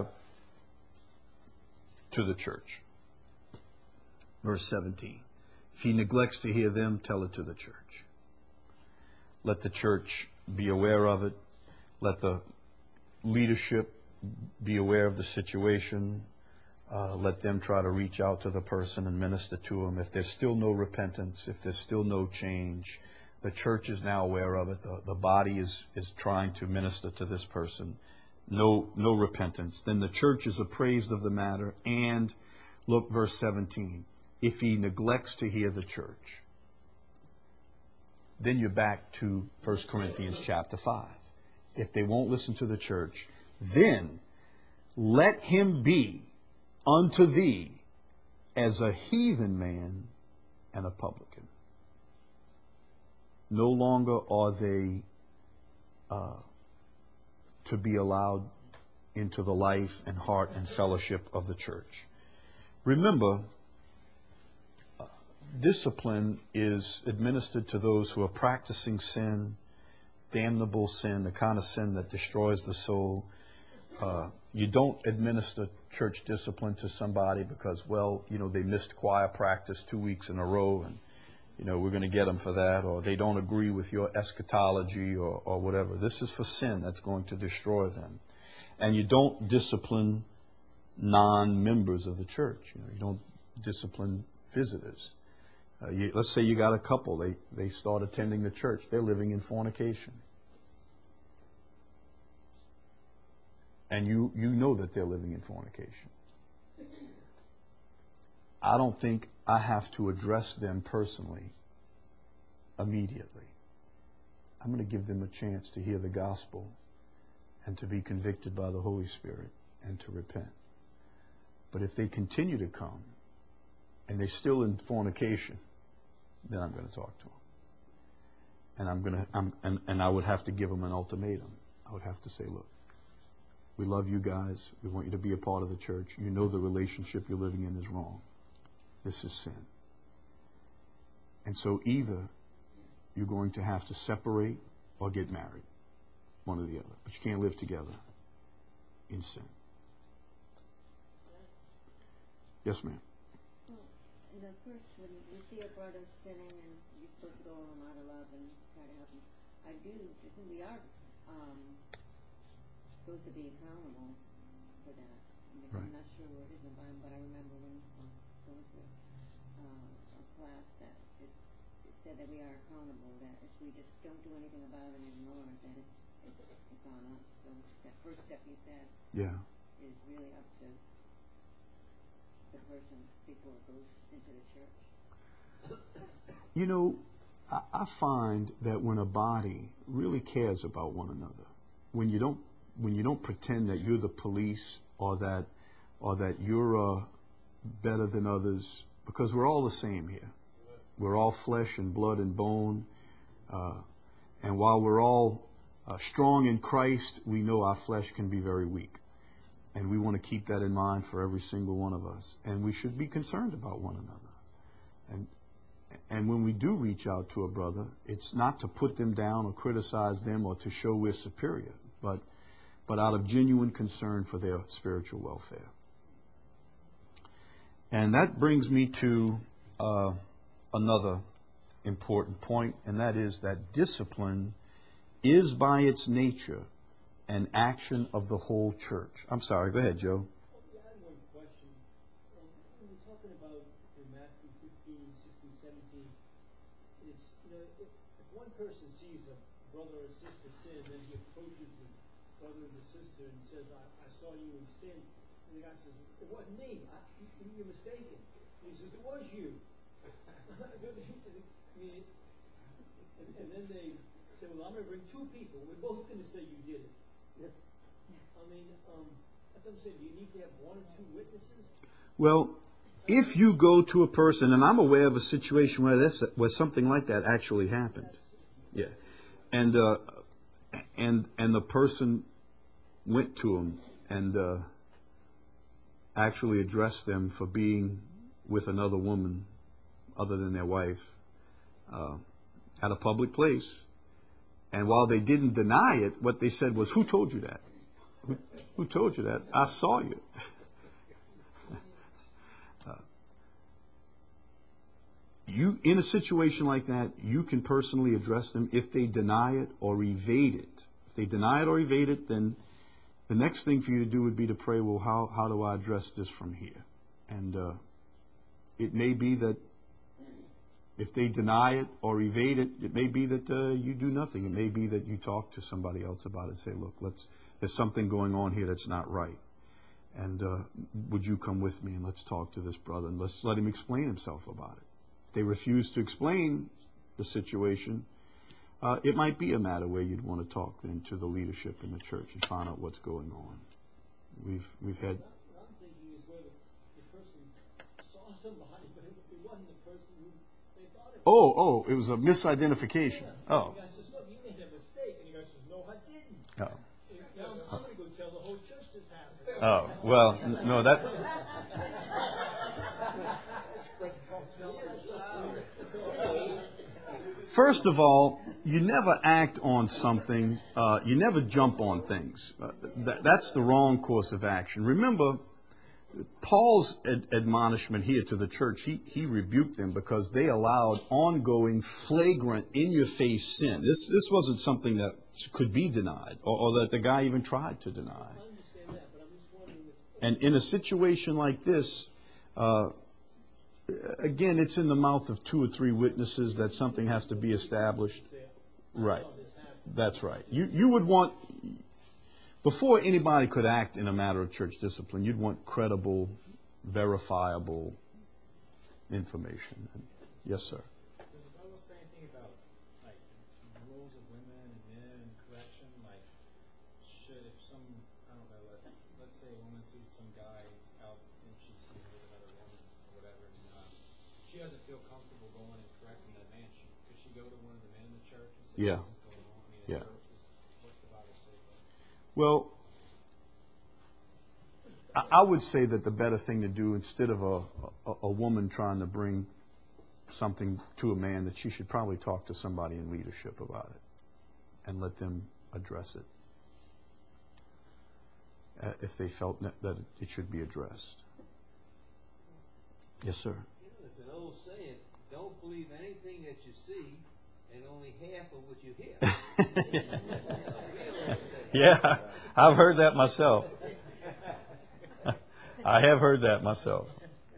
to the church. Verse 17. If he neglects to hear them, tell it to the church. Let the church be aware of it. Let the leadership be aware of the situation. Let them try to reach out to the person and minister to them. If there's still no repentance, if there's still no change, the church is now aware of it. The body is trying to minister to this person. No repentance. Then the church is appraised of the matter. And look, verse 17. If he neglects to hear the church, then you're back to 1 Corinthians chapter 5. If they won't listen to the church, then let him be unto thee as a heathen man and a publican. No longer are they to be allowed into the life and heart and fellowship of the church. Remember, discipline is administered to those who are practicing sin, damnable sin, the kind of sin that destroys the soul. You don't administer church discipline to somebody because, they missed choir practice 2 weeks in a row and, we're going to get them for that, or they don't agree with your eschatology or whatever. This is for sin that's going to destroy them. And you don't discipline non-members of the church. You don't discipline visitors. Let's say you got a couple, they start attending the church. They're living in fornication. And you know that they're living in fornication. I don't think I have to address them personally immediately. I'm going to give them a chance to hear the gospel and to be convicted by the Holy Spirit and to repent. But if they continue to come and they're still in fornication, then I'm going to talk to them. And I would have to give them an ultimatum. I would have to say, look, we love you guys. We want you to be a part of the church. You know the relationship you're living in is wrong. This is sin. And so either you're going to have to separate or get married, one or the other. But you can't live together in sin. Yes, ma'am. In the first, when you see a brother sinning and you're supposed to go on out of love and think we are supposed to be accountable for that. Right. I'm not sure where it is in the Bible, but I remember when I was going through a class that it said that we are accountable, that if we just don't do anything about it and ignore it, then it's on us. So that first step you said Yeah. is really up to the person before it goes into the church. You know, I find that when a body really cares about one another, when you don't pretend that you're the police or that you're better than others, because we're all the same here. We're all flesh and blood and bone, and while we're all strong in Christ, we know our flesh can be very weak, and we want to keep that in mind for every single one of us. And we should be concerned about one another. And when we do reach out to a brother, it's not to put them down or criticize them or to show we're superior, but out of genuine concern for their spiritual welfare. And that brings me to another important point, and that is that discipline is by its nature an action of the whole church. I'm sorry, go ahead, Joe. I had one question. When we're talking about in Matthew 15, 16, 17, it's, if one person sees a brother or sister sin, then he approaches the brother or the sister and says, I saw you in sin. And the guy says, it wasn't me. You're mistaken. And he says, it was you. And then they say, well, I'm going to bring two people. We're both going to say you did it. I mean, that's what I'm saying. Do you need to have one or two witnesses? Well, if you go to a person, and I'm aware of a situation where something like that actually happened, yeah, and the person went to him and actually addressed them for being with another woman other than their wife at a public place, and while they didn't deny it, what they said was, "Who told you that? Who told you that? I saw you." You, in a situation like that, you can personally address them if they deny it or evade it. If they deny it or evade it, then the next thing for you to do would be to pray, well, how do I address this from here? And it may be that if they deny it or evade it, it may be that you do nothing. It may be that you talk to somebody else about it and say, look, there's something going on here that's not right. And would you come with me and let's talk to this brother and let's let him explain himself about it. If they refuse to explain the situation, it might be a matter where you'd want to talk then to the leadership in the church and find out what's going on. We've had... What I'm thinking is where the person saw somebody, but it wasn't the person who they thought it was. Oh, it was a misidentification. Yeah. Oh. The guy says, look, you made a mistake. And the guy says, no, I didn't. Oh. Now I'm going to go tell the whole church this happened. Oh, well, no, that... First of all, you never act on something, you never jump on things. That's the wrong course of action. Remember, Paul's admonishment here to the church, he rebuked them because they allowed ongoing, flagrant, in-your-face sin. This wasn't something that could be denied or that the guy even tried to deny. I understand that, but I'm just wondering if And in a situation like this, again, it's in the mouth of 2 or 3 witnesses that something has to be established. Right. That's right. You would want, before anybody could act in a matter of church discipline, you'd want credible, verifiable information. Yes, sir. Does the Bible say anything about like roles of women and men and correction? Like, should if some, I don't know, let's say a woman sees some guy out and she sees him with another woman or whatever, and she doesn't feel comfortable going and correcting that man. Could she go to one of the men in the church and say, Yeah. this is going on? I mean, Yeah. what's the Bible say about that? Well, I would say that the better thing to do, instead of a woman trying to bring something to a man, that she should probably talk to somebody in leadership about it and let them address it if they felt that it should be addressed. Yes, sir. It's an old saying, don't believe anything that you see and only half of what you hear. Yeah, I've heard that myself. I have heard that myself.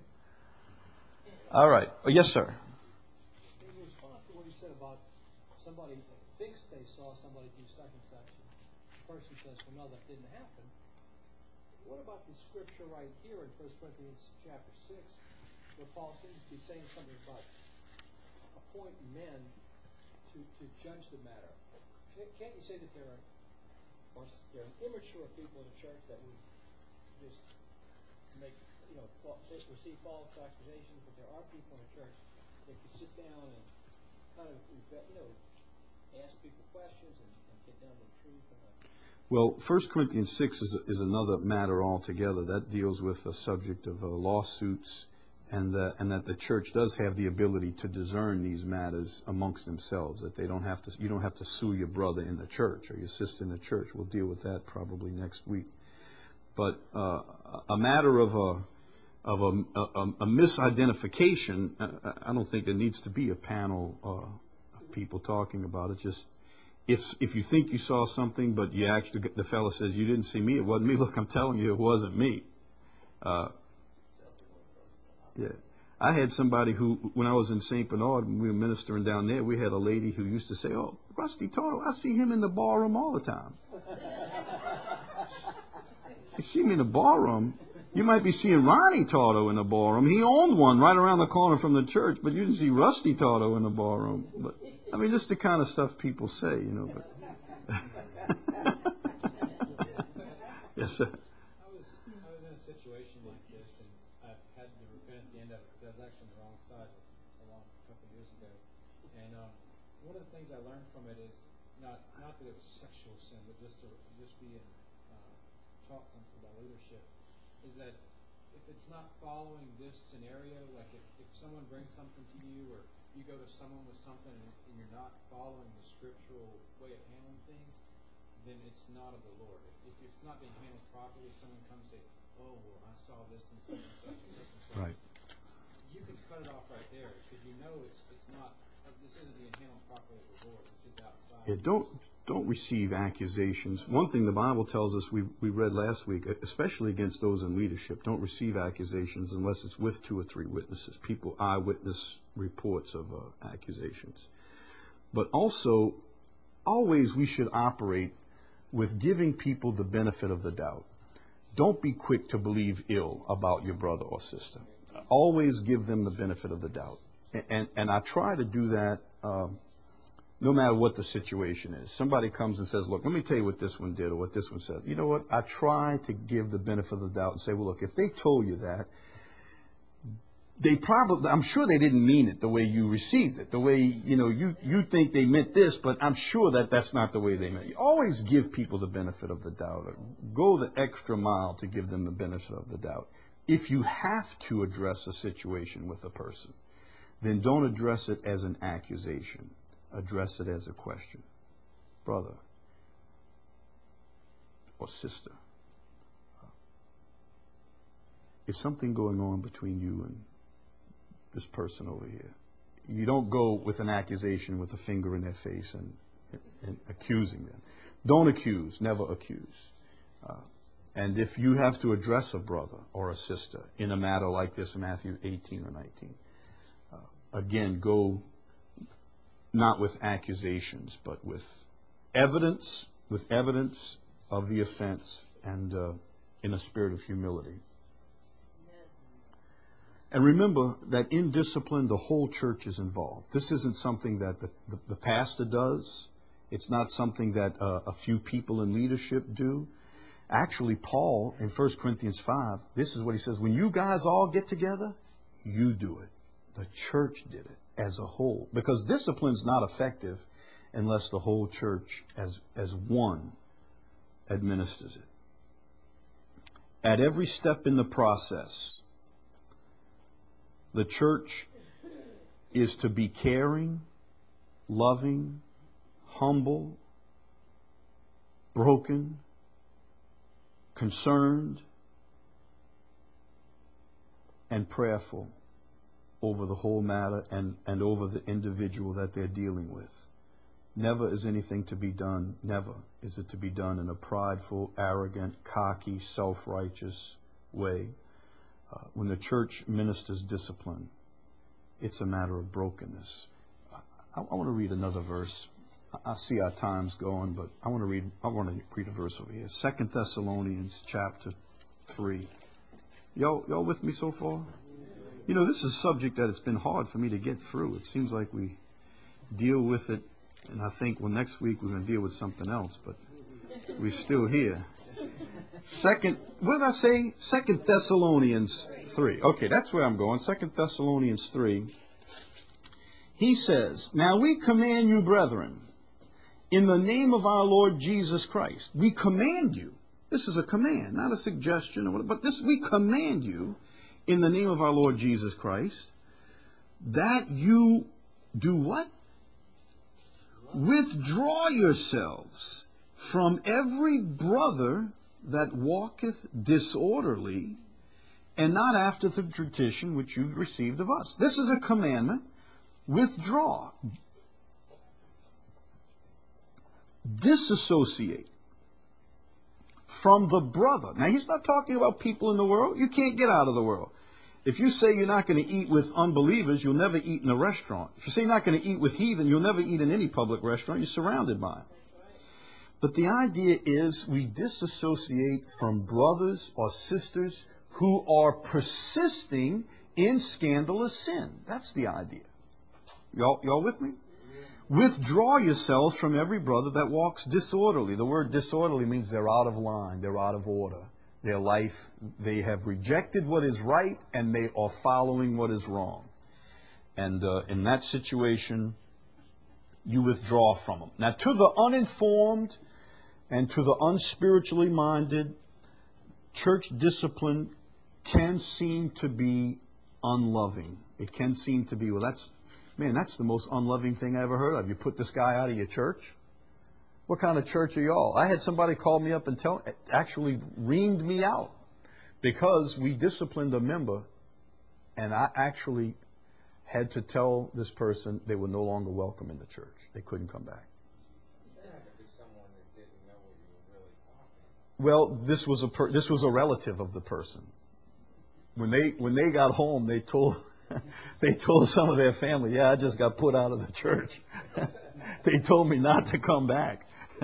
All right. Oh, yes, sir. In response to what he said about somebody thinks they saw somebody do such and such, and the person says, well, no, that didn't happen. What about the scripture right here in 1 Corinthians chapter 6, where Paul seems to be saying something about appointing men to judge the matter? Can't you say that there are immature people in the church that would just make, receive false accusations, but there are people in the church that could sit down and kind of, ask people questions and get down to the truth? Well, 1 Corinthians 6 is another matter altogether. That deals with the subject of lawsuits, and that the church does have the ability to discern these matters amongst themselves. That you don't have to sue your brother in the church or your sister in the church. We'll deal with that probably next week. But a matter of a misidentification, I don't think there needs to be a panel of people talking about it. Just if you think you saw something, but you actually, the fellow says, you didn't see me, it wasn't me. Look, I'm telling you, it wasn't me. Yeah. I had somebody who, when I was in St. Bernard, when we were ministering down there, we had a lady who used to say, oh, Rusty Toto, I see him in the ballroom all the time. You see me in the ballroom? You might be seeing Ronnie Toto in the ballroom. He owned one right around the corner from the church, but you didn't see Rusty Toto in the ballroom. But I mean, this is the kind of stuff people say, But yes, sir. I was in a situation like this, and I had to repent at the end of it because I was actually on the wrong side a couple of years ago. And one of the things I learned from it is not that it was sexual sin, but just being taught something about leadership, is that if it's not following this scenario, like if someone brings something to you, or you go to someone with something and you're not following the scriptural way of handling things, then it's not of the Lord. If it's not being handled properly, someone comes and say, oh, well, I saw this and such and such and such and such. Right. You can cut it off right there because you know it's not, this isn't being handled properly of the Lord. This is outside. Yeah, don't receive accusations. One thing the Bible tells us, we read last week, especially against those in leadership, don't receive accusations unless it's with 2 or 3 witnesses, eyewitness reports of accusations. But also, always we should operate with giving people the benefit of the doubt. Don't be quick to believe ill about your brother or sister. Always give them the benefit of the doubt. And I try to do that no matter what the situation is. Somebody comes and says, look, let me tell you what this one did or what this one says. You know what? I try to give the benefit of the doubt and say, well, look, if they told you that, I'm sure they didn't mean it the way you received it, the way, you think they meant this, but I'm sure that's not the way they meant it. You always give people the benefit of the doubt, or go the extra mile to give them the benefit of the doubt. If you have to address a situation with a person, then don't address it as an accusation. Address it as a question. Brother or sister, is something going on between you and this person over here? You don't go with an accusation with a finger in their face and accusing them. Don't accuse, never accuse. And if you have to address a brother or a sister in a matter like this, Matthew 18 or 19, again, go not with accusations, but with evidence of the offense, and in a spirit of humility. And remember that in discipline, the whole church is involved. This isn't something that the pastor does. It's not something that a few people in leadership do. Actually, Paul, in 1 Corinthians 5, this is what he says: when you guys all get together, you do it. The church did it as a whole. Because discipline's not effective unless the whole church as one administers it. At every step in the process, the church is to be caring, loving, humble, broken, concerned, and prayerful over the whole matter and over the individual that they're dealing with. Never is anything to be done, never is it to be done in a prideful, arrogant, cocky, self-righteous way. When the church ministers discipline, it's a matter of brokenness. I want to read another verse. I see our time's going, but I want to read a verse over here. 2 Thessalonians chapter 3. Y'all with me so far? You know, this is a subject that it's been hard for me to get through. It seems like we deal with it, and I think, well, next week we're going to deal with something else, but we're still here. What did I say? 2 Thessalonians 3. Okay, that's where I'm going. 2 Thessalonians 3. He says, "Now we command you, brethren, in the name of our Lord Jesus Christ." We command you. This is a command, not a suggestion, but we command you in the name of our Lord Jesus Christ, that you do what? Withdraw yourselves from every brother that walketh disorderly, and not after the tradition which you've received of us. This is a commandment. Withdraw. Disassociate from the brother. Now, he's not talking about people in the world. You can't get out of the world. If you say you're not going to eat with unbelievers, you'll never eat in a restaurant. If you say you're not going to eat with heathen, you'll never eat in any public restaurant. You're surrounded by them. But the idea is we disassociate from brothers or sisters who are persisting in scandalous sin. That's the idea. Y'all with me? Withdraw yourselves from every brother that walks disorderly. The word disorderly means they're out of line, they're out of order. Their life, they have rejected what is right and they are following what is wrong. And in that situation, you withdraw from them. Now, to the uninformed and to the unspiritually minded, church discipline can seem to be unloving. It can seem to be, well, that's the most unloving thing I ever heard of. You put this guy out of your church? What kind of church are y'all? I had somebody call me up and actually reamed me out because we disciplined a member, and I actually had to tell this person they were no longer welcome in the church. They couldn't come back. Well, this was a relative of the person. When they got home, they told some of their family, "Yeah, I just got put out of the church." They told me not to come back.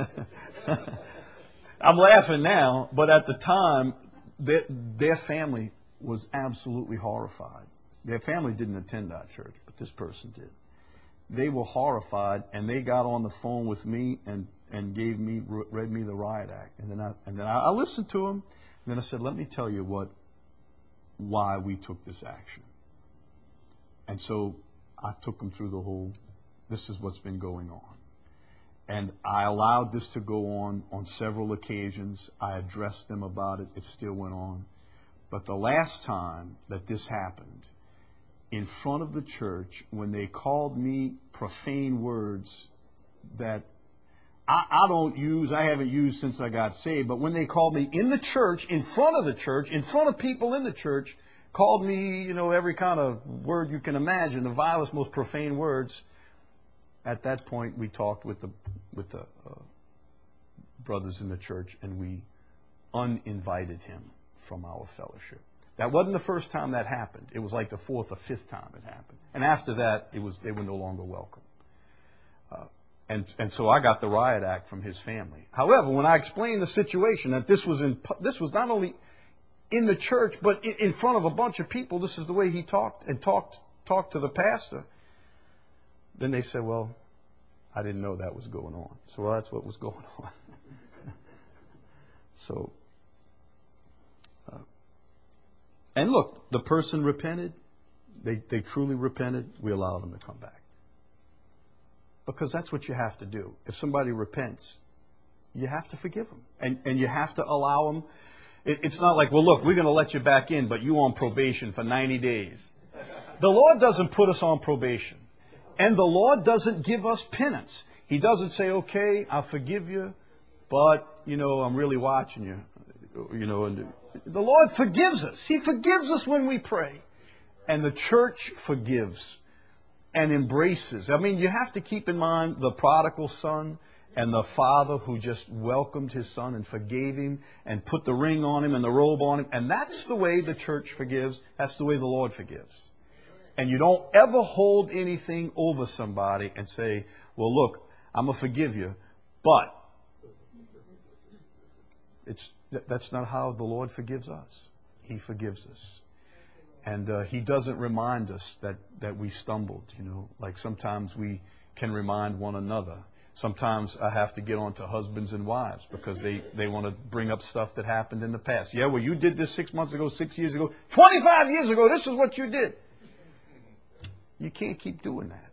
I'm laughing now, but at the time, their family was absolutely horrified. Their family didn't attend our church, but this person did. They were horrified, and they got on the phone with me and read me the riot act. And then I listened to them, and then I said, "Let me tell you why we took this action." And so I took them through this is what's been going on. And I allowed this to go on several occasions. I addressed them about it. It still went on. But the last time that this happened, in front of the church, when they called me profane words that I haven't used since I got saved, but when they called me in the church, in front of the church, in front of people in the church, called me, every kind of word you can imagine, the vilest, most profane words. At that point, we talked with the brothers in the church, and we uninvited him from our fellowship. That wasn't the first time that happened. It was like the fourth or fifth time it happened. And after that, they were no longer welcome. And so I got the riot act from his family. However, when I explained the situation, that this was not only in the church, but in front of a bunch of people, this is the way he talked to the pastor. Then they said, "Well, I didn't know that was going on." So, well, that's what was going on. So, and look, the person repented. They truly repented. We allowed them to come back. Because that's what you have to do. If somebody repents, you have to forgive them. And you have to allow them. It's not like, "Well, look, we're going to let you back in, but you on probation for 90 days. The Lord doesn't put us on probation. And the Lord doesn't give us penance. He doesn't say, "Okay, I'll forgive you, but, I'm really watching you." And the Lord forgives us. He forgives us when we pray. And the church forgives. and embraces. I mean, you have to keep in mind the prodigal son and the father who just welcomed his son and forgave him and put the ring on him and the robe on him. And that's the way the church forgives. That's the way the Lord forgives. And you don't ever hold anything over somebody and say, well, look, I'm going to forgive you, but that's not how the Lord forgives us. He forgives us. And He doesn't remind us that we stumbled, like sometimes we can remind one another. Sometimes I have to get on to husbands and wives because they want to bring up stuff that happened in the past. Yeah, well, you did this 6 months ago, 6 years ago, 25 years ago, this is what you did. You can't keep doing that.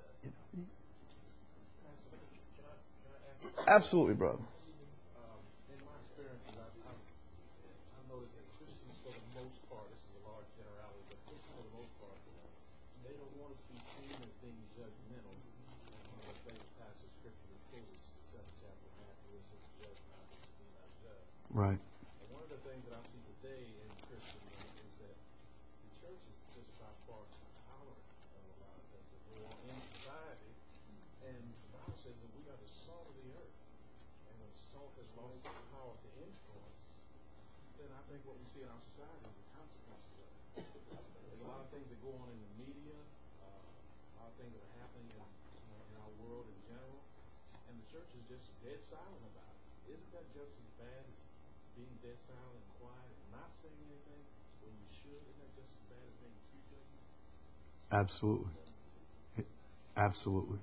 Absolutely, brother. In my experiences, I've noticed that Christians, for the most part, this is a large generality, but Christians, for the most part, they don't want us to be seen as being judgmental. One of the famous passages of Scripture that quotes is the 7th chapter of Matthew, where it says, "Judge not, that you be not judged." Right. And one of the things that I see today in Christendom is that the church is just by far too tolerant of a lot of things that go on in society. And the Bible says that we are the salt of the earth. And when salt has lost its power to influence, then I think what we see in our society is the consequences of it. There's a lot of things that go on in the media, a lot of things that are happening in our world in general, and the church is just dead silent about it. Isn't that just as bad as being dead silent and quiet and not saying anything when you should? Isn't that just as bad as being too judgmental? Absolutely. Absolutely.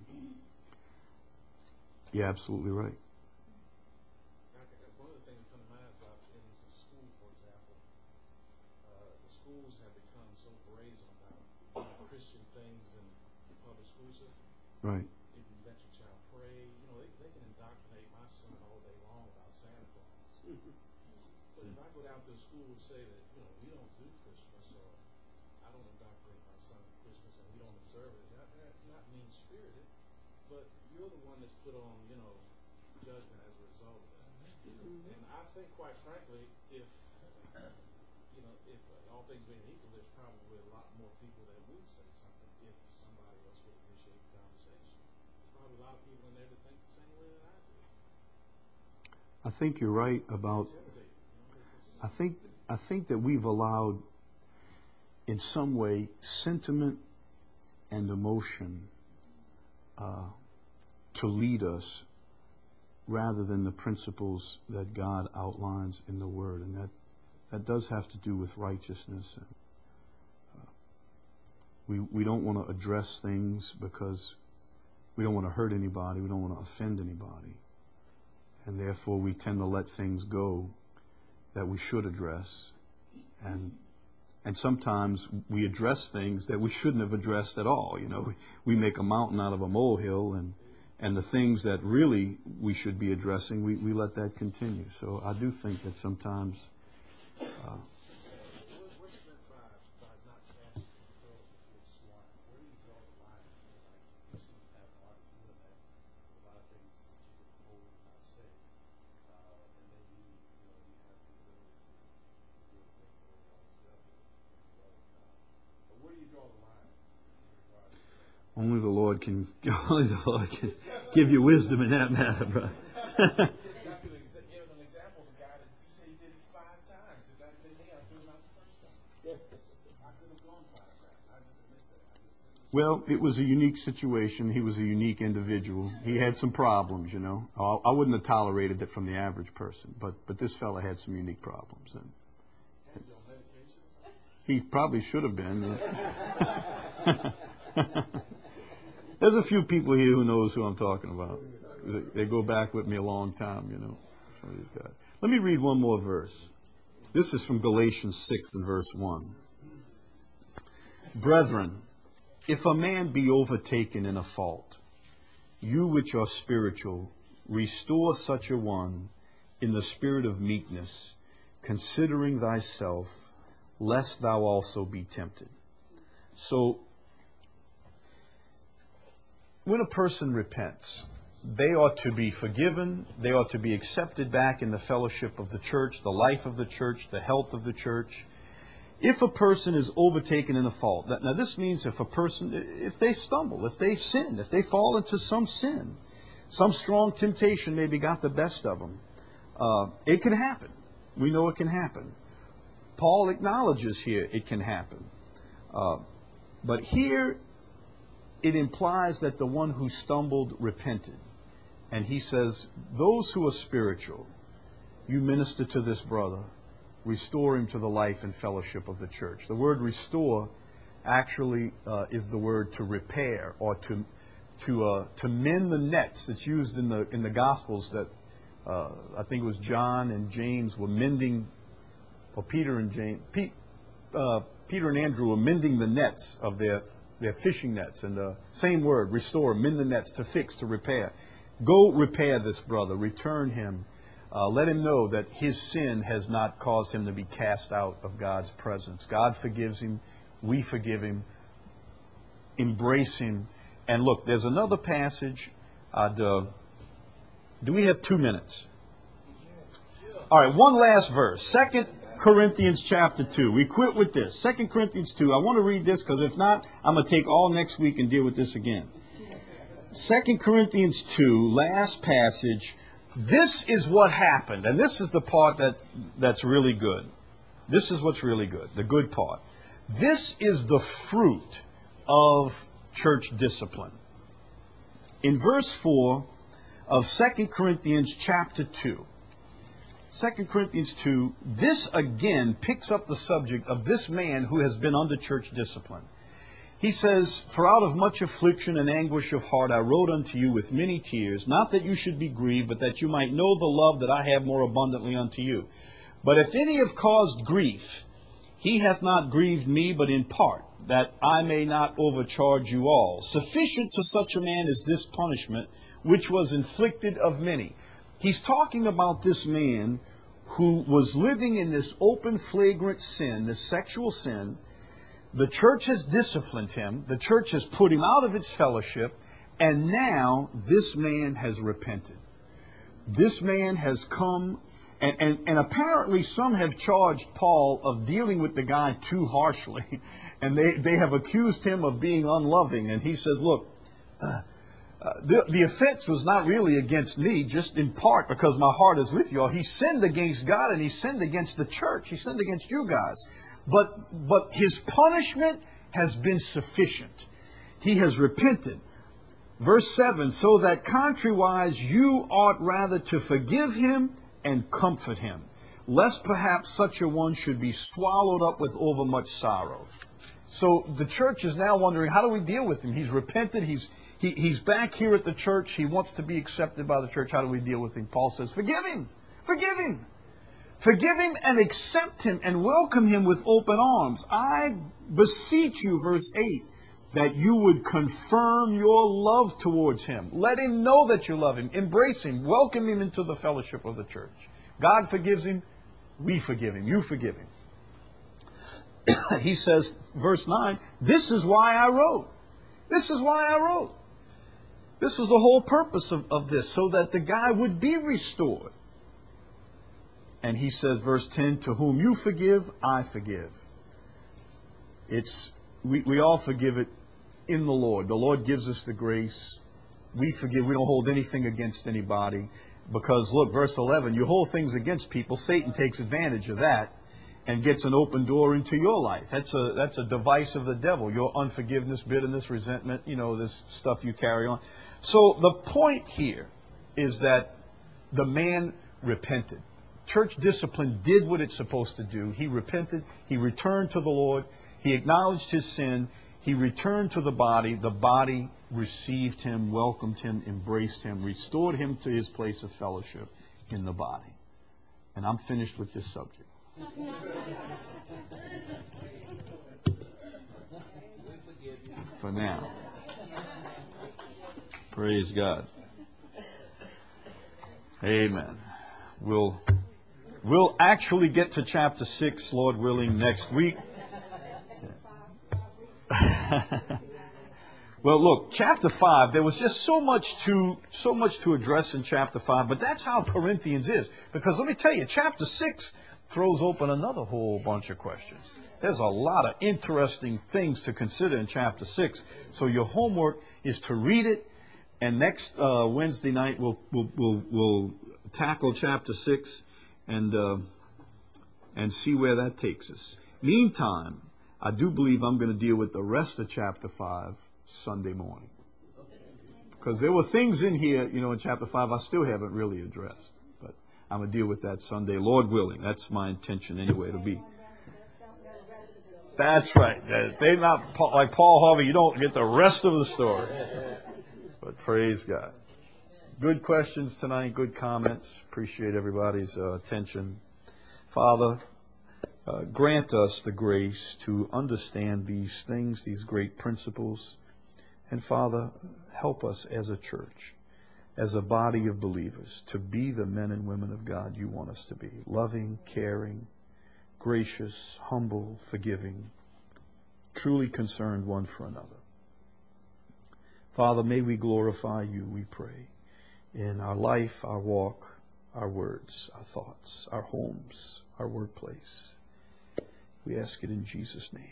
You're absolutely right. One of the things that come to mind is about in some school, for example, the schools have become so brazen about Christian things in the public school system. Right. If you let your child pray, they can indoctrinate my son all day long about Santa Claus. But if I go down to the school and say that, we don't do Christmas, or I don't indoctrinate my son at Christmas and we don't observe it, that's not mean-spirited, but you're the one that's put on, judgment as a result of that. And I think, quite frankly, if all things being equal, there's probably a lot more people that would say something if somebody else would initiate the conversation. There's probably a lot of people in there that think the same way that I do. I think you're right about. I think that we've allowed, in some way, sentiment and emotion to lead us rather than the principles that God outlines in the Word. And that does have to do with righteousness. And we don't want to address things because we don't want to hurt anybody. We don't want to offend anybody. And therefore we tend to let things go that we should address. And sometimes we address things that we shouldn't have addressed at all. We make a mountain out of a molehill, and the things that really we should be addressing, we let that continue. So I do think that sometimes. What's meant by not casting pearls before swine? Where do you draw the line? You seem to have a lot of doing that. A lot of things that you can hold and not say, and then you have the ability to do things that are wrong stuff. But where do you draw the line in regards to that? Only the Lord can give you wisdom in that matter, brother. Give an example of a guy that you say he did it 5 times. If that had been me, I'd do it not the first time. I could have gone 5 times. I just admit that. Well, it was a unique situation. He was a unique individual. He had some problems, I wouldn't have tolerated it from the average person, but this fella had some unique problems. And he probably should have been. There's a few people here who knows who I'm talking about. They go back with me a long time, some of these guys. Let me read one more verse. This is from Galatians 6 and verse 1. Brethren, if a man be overtaken in a fault, you which are spiritual, restore such a one in the spirit of meekness, considering thyself, lest thou also be tempted. So, when a person repents, they ought to be forgiven, they ought to be accepted back in the fellowship of the church, the life of the church, the health of the church. If a person is overtaken in a fault, now this means if they stumble, if they sin, if they fall into some sin, some strong temptation maybe got the best of them, it can happen. We know it can happen. Paul acknowledges here it can happen. But here it implies that the one who stumbled repented. And he says, those who are spiritual, you minister to this brother, restore him to the life and fellowship of the church. The word restore actually is the word to repair or to mend the nets that's used in the Gospels that I think it was John and James were mending, or Peter and Andrew were mending the nets of their fishing nets. And the same word, restore, mend the nets, to fix, to repair. Go repair this brother, return him. Let him know that his sin has not caused him to be cast out of God's presence. God forgives him. We forgive him. Embrace him. And look, there's another passage. Do we have 2 minutes? All right, one last verse. 2 Corinthians chapter 2. We quit with this. 2 Corinthians 2. I want to read this because if not, I'm going to take all next week and deal with this again. 2 Corinthians 2, last passage. This is what happened. And this is the part that's really good. This is what's really good, the good part. This is the fruit of church discipline. In verse 4 of 2 Corinthians chapter 2, 2 Corinthians 2, this again picks up the subject of this man who has been under church discipline. He says, for out of much affliction and anguish of heart I wrote unto you with many tears, not that you should be grieved, but that you might know the love that I have more abundantly unto you. But if any have caused grief, he hath not grieved me, but in part, that I may not overcharge you all. Sufficient to such a man is this punishment, which was inflicted of many. He's talking about this man who was living in this open, flagrant sin, this sexual sin. The church has disciplined him. The church has put him out of its fellowship. And now this man has repented. This man has come. And apparently some have charged Paul of dealing with the guy too harshly. And they have accused him of being unloving. And he says, look, the offense was not really against me, just in part because my heart is with you all. He sinned against God and he sinned against the church. He sinned against you guys. But his punishment has been sufficient. He has repented. Verse 7, so that contrariwise you ought rather to forgive him and comfort him, lest perhaps such a one should be swallowed up with overmuch sorrow. So the church is now wondering, how do we deal with him? He's repented. He's back here at the church. He wants to be accepted by the church. How do we deal with him? Paul says, forgive him. Forgive him. Forgive him and accept him and welcome him with open arms. I beseech you, verse 8, that you would confirm your love towards him. Let him know that you love him. Embrace him. Welcome him into the fellowship of the church. God forgives him. We forgive him. You forgive him. He says, verse 9, this is why I wrote. This is why I wrote. This was the whole purpose of this, so that the guy would be restored. And he says, verse 10, to whom you forgive, I forgive. We all forgive it in the Lord. The Lord gives us the grace. We forgive. We don't hold anything against anybody. Because, look, verse 11, you hold things against people. Satan takes advantage of that and gets an open door into your life. That's a device of the devil. Your unforgiveness, bitterness, resentment, this stuff you carry on. So the point here is that the man repented. Church discipline did what it's supposed to do. He repented. He returned to the Lord. He acknowledged his sin. He returned to the body. The body received him, welcomed him, embraced him, restored him to his place of fellowship in the body. And I'm finished with this subject. For now. Praise God. Amen. We'll actually get to chapter 6, Lord willing, next week. Well, look, chapter 5, there was just so much to address in chapter 5, but that's how Corinthians is. Because let me tell you, chapter 6 throws open another whole bunch of questions. There's a lot of interesting things to consider in chapter 6. So your homework is to read it, and next Wednesday night we'll tackle chapter 6 and see where that takes us. Meantime, I do believe I'm going to deal with the rest of chapter 5 Sunday morning. Because there were things in here, in chapter 5 I still haven't really addressed. But I'm going to deal with that Sunday, Lord willing. That's my intention anyway, to be. That's right. They're not like Paul Harvey. You don't get the rest of the story. But praise God. Good questions tonight, good comments. Appreciate everybody's attention. Father, grant us the grace to understand these things, these great principles. And Father, help us as a church, as a body of believers, to be the men and women of God you want us to be. Loving, caring, gracious, humble, forgiving, truly concerned one for another. Father, may we glorify you, we pray, in our life, our walk, our words, our thoughts, our homes, our workplace. We ask it in Jesus' name.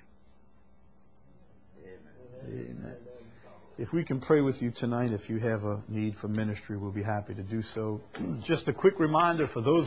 Amen. If we can pray with you tonight, if you have a need for ministry, we'll be happy to do so. Just a quick reminder for those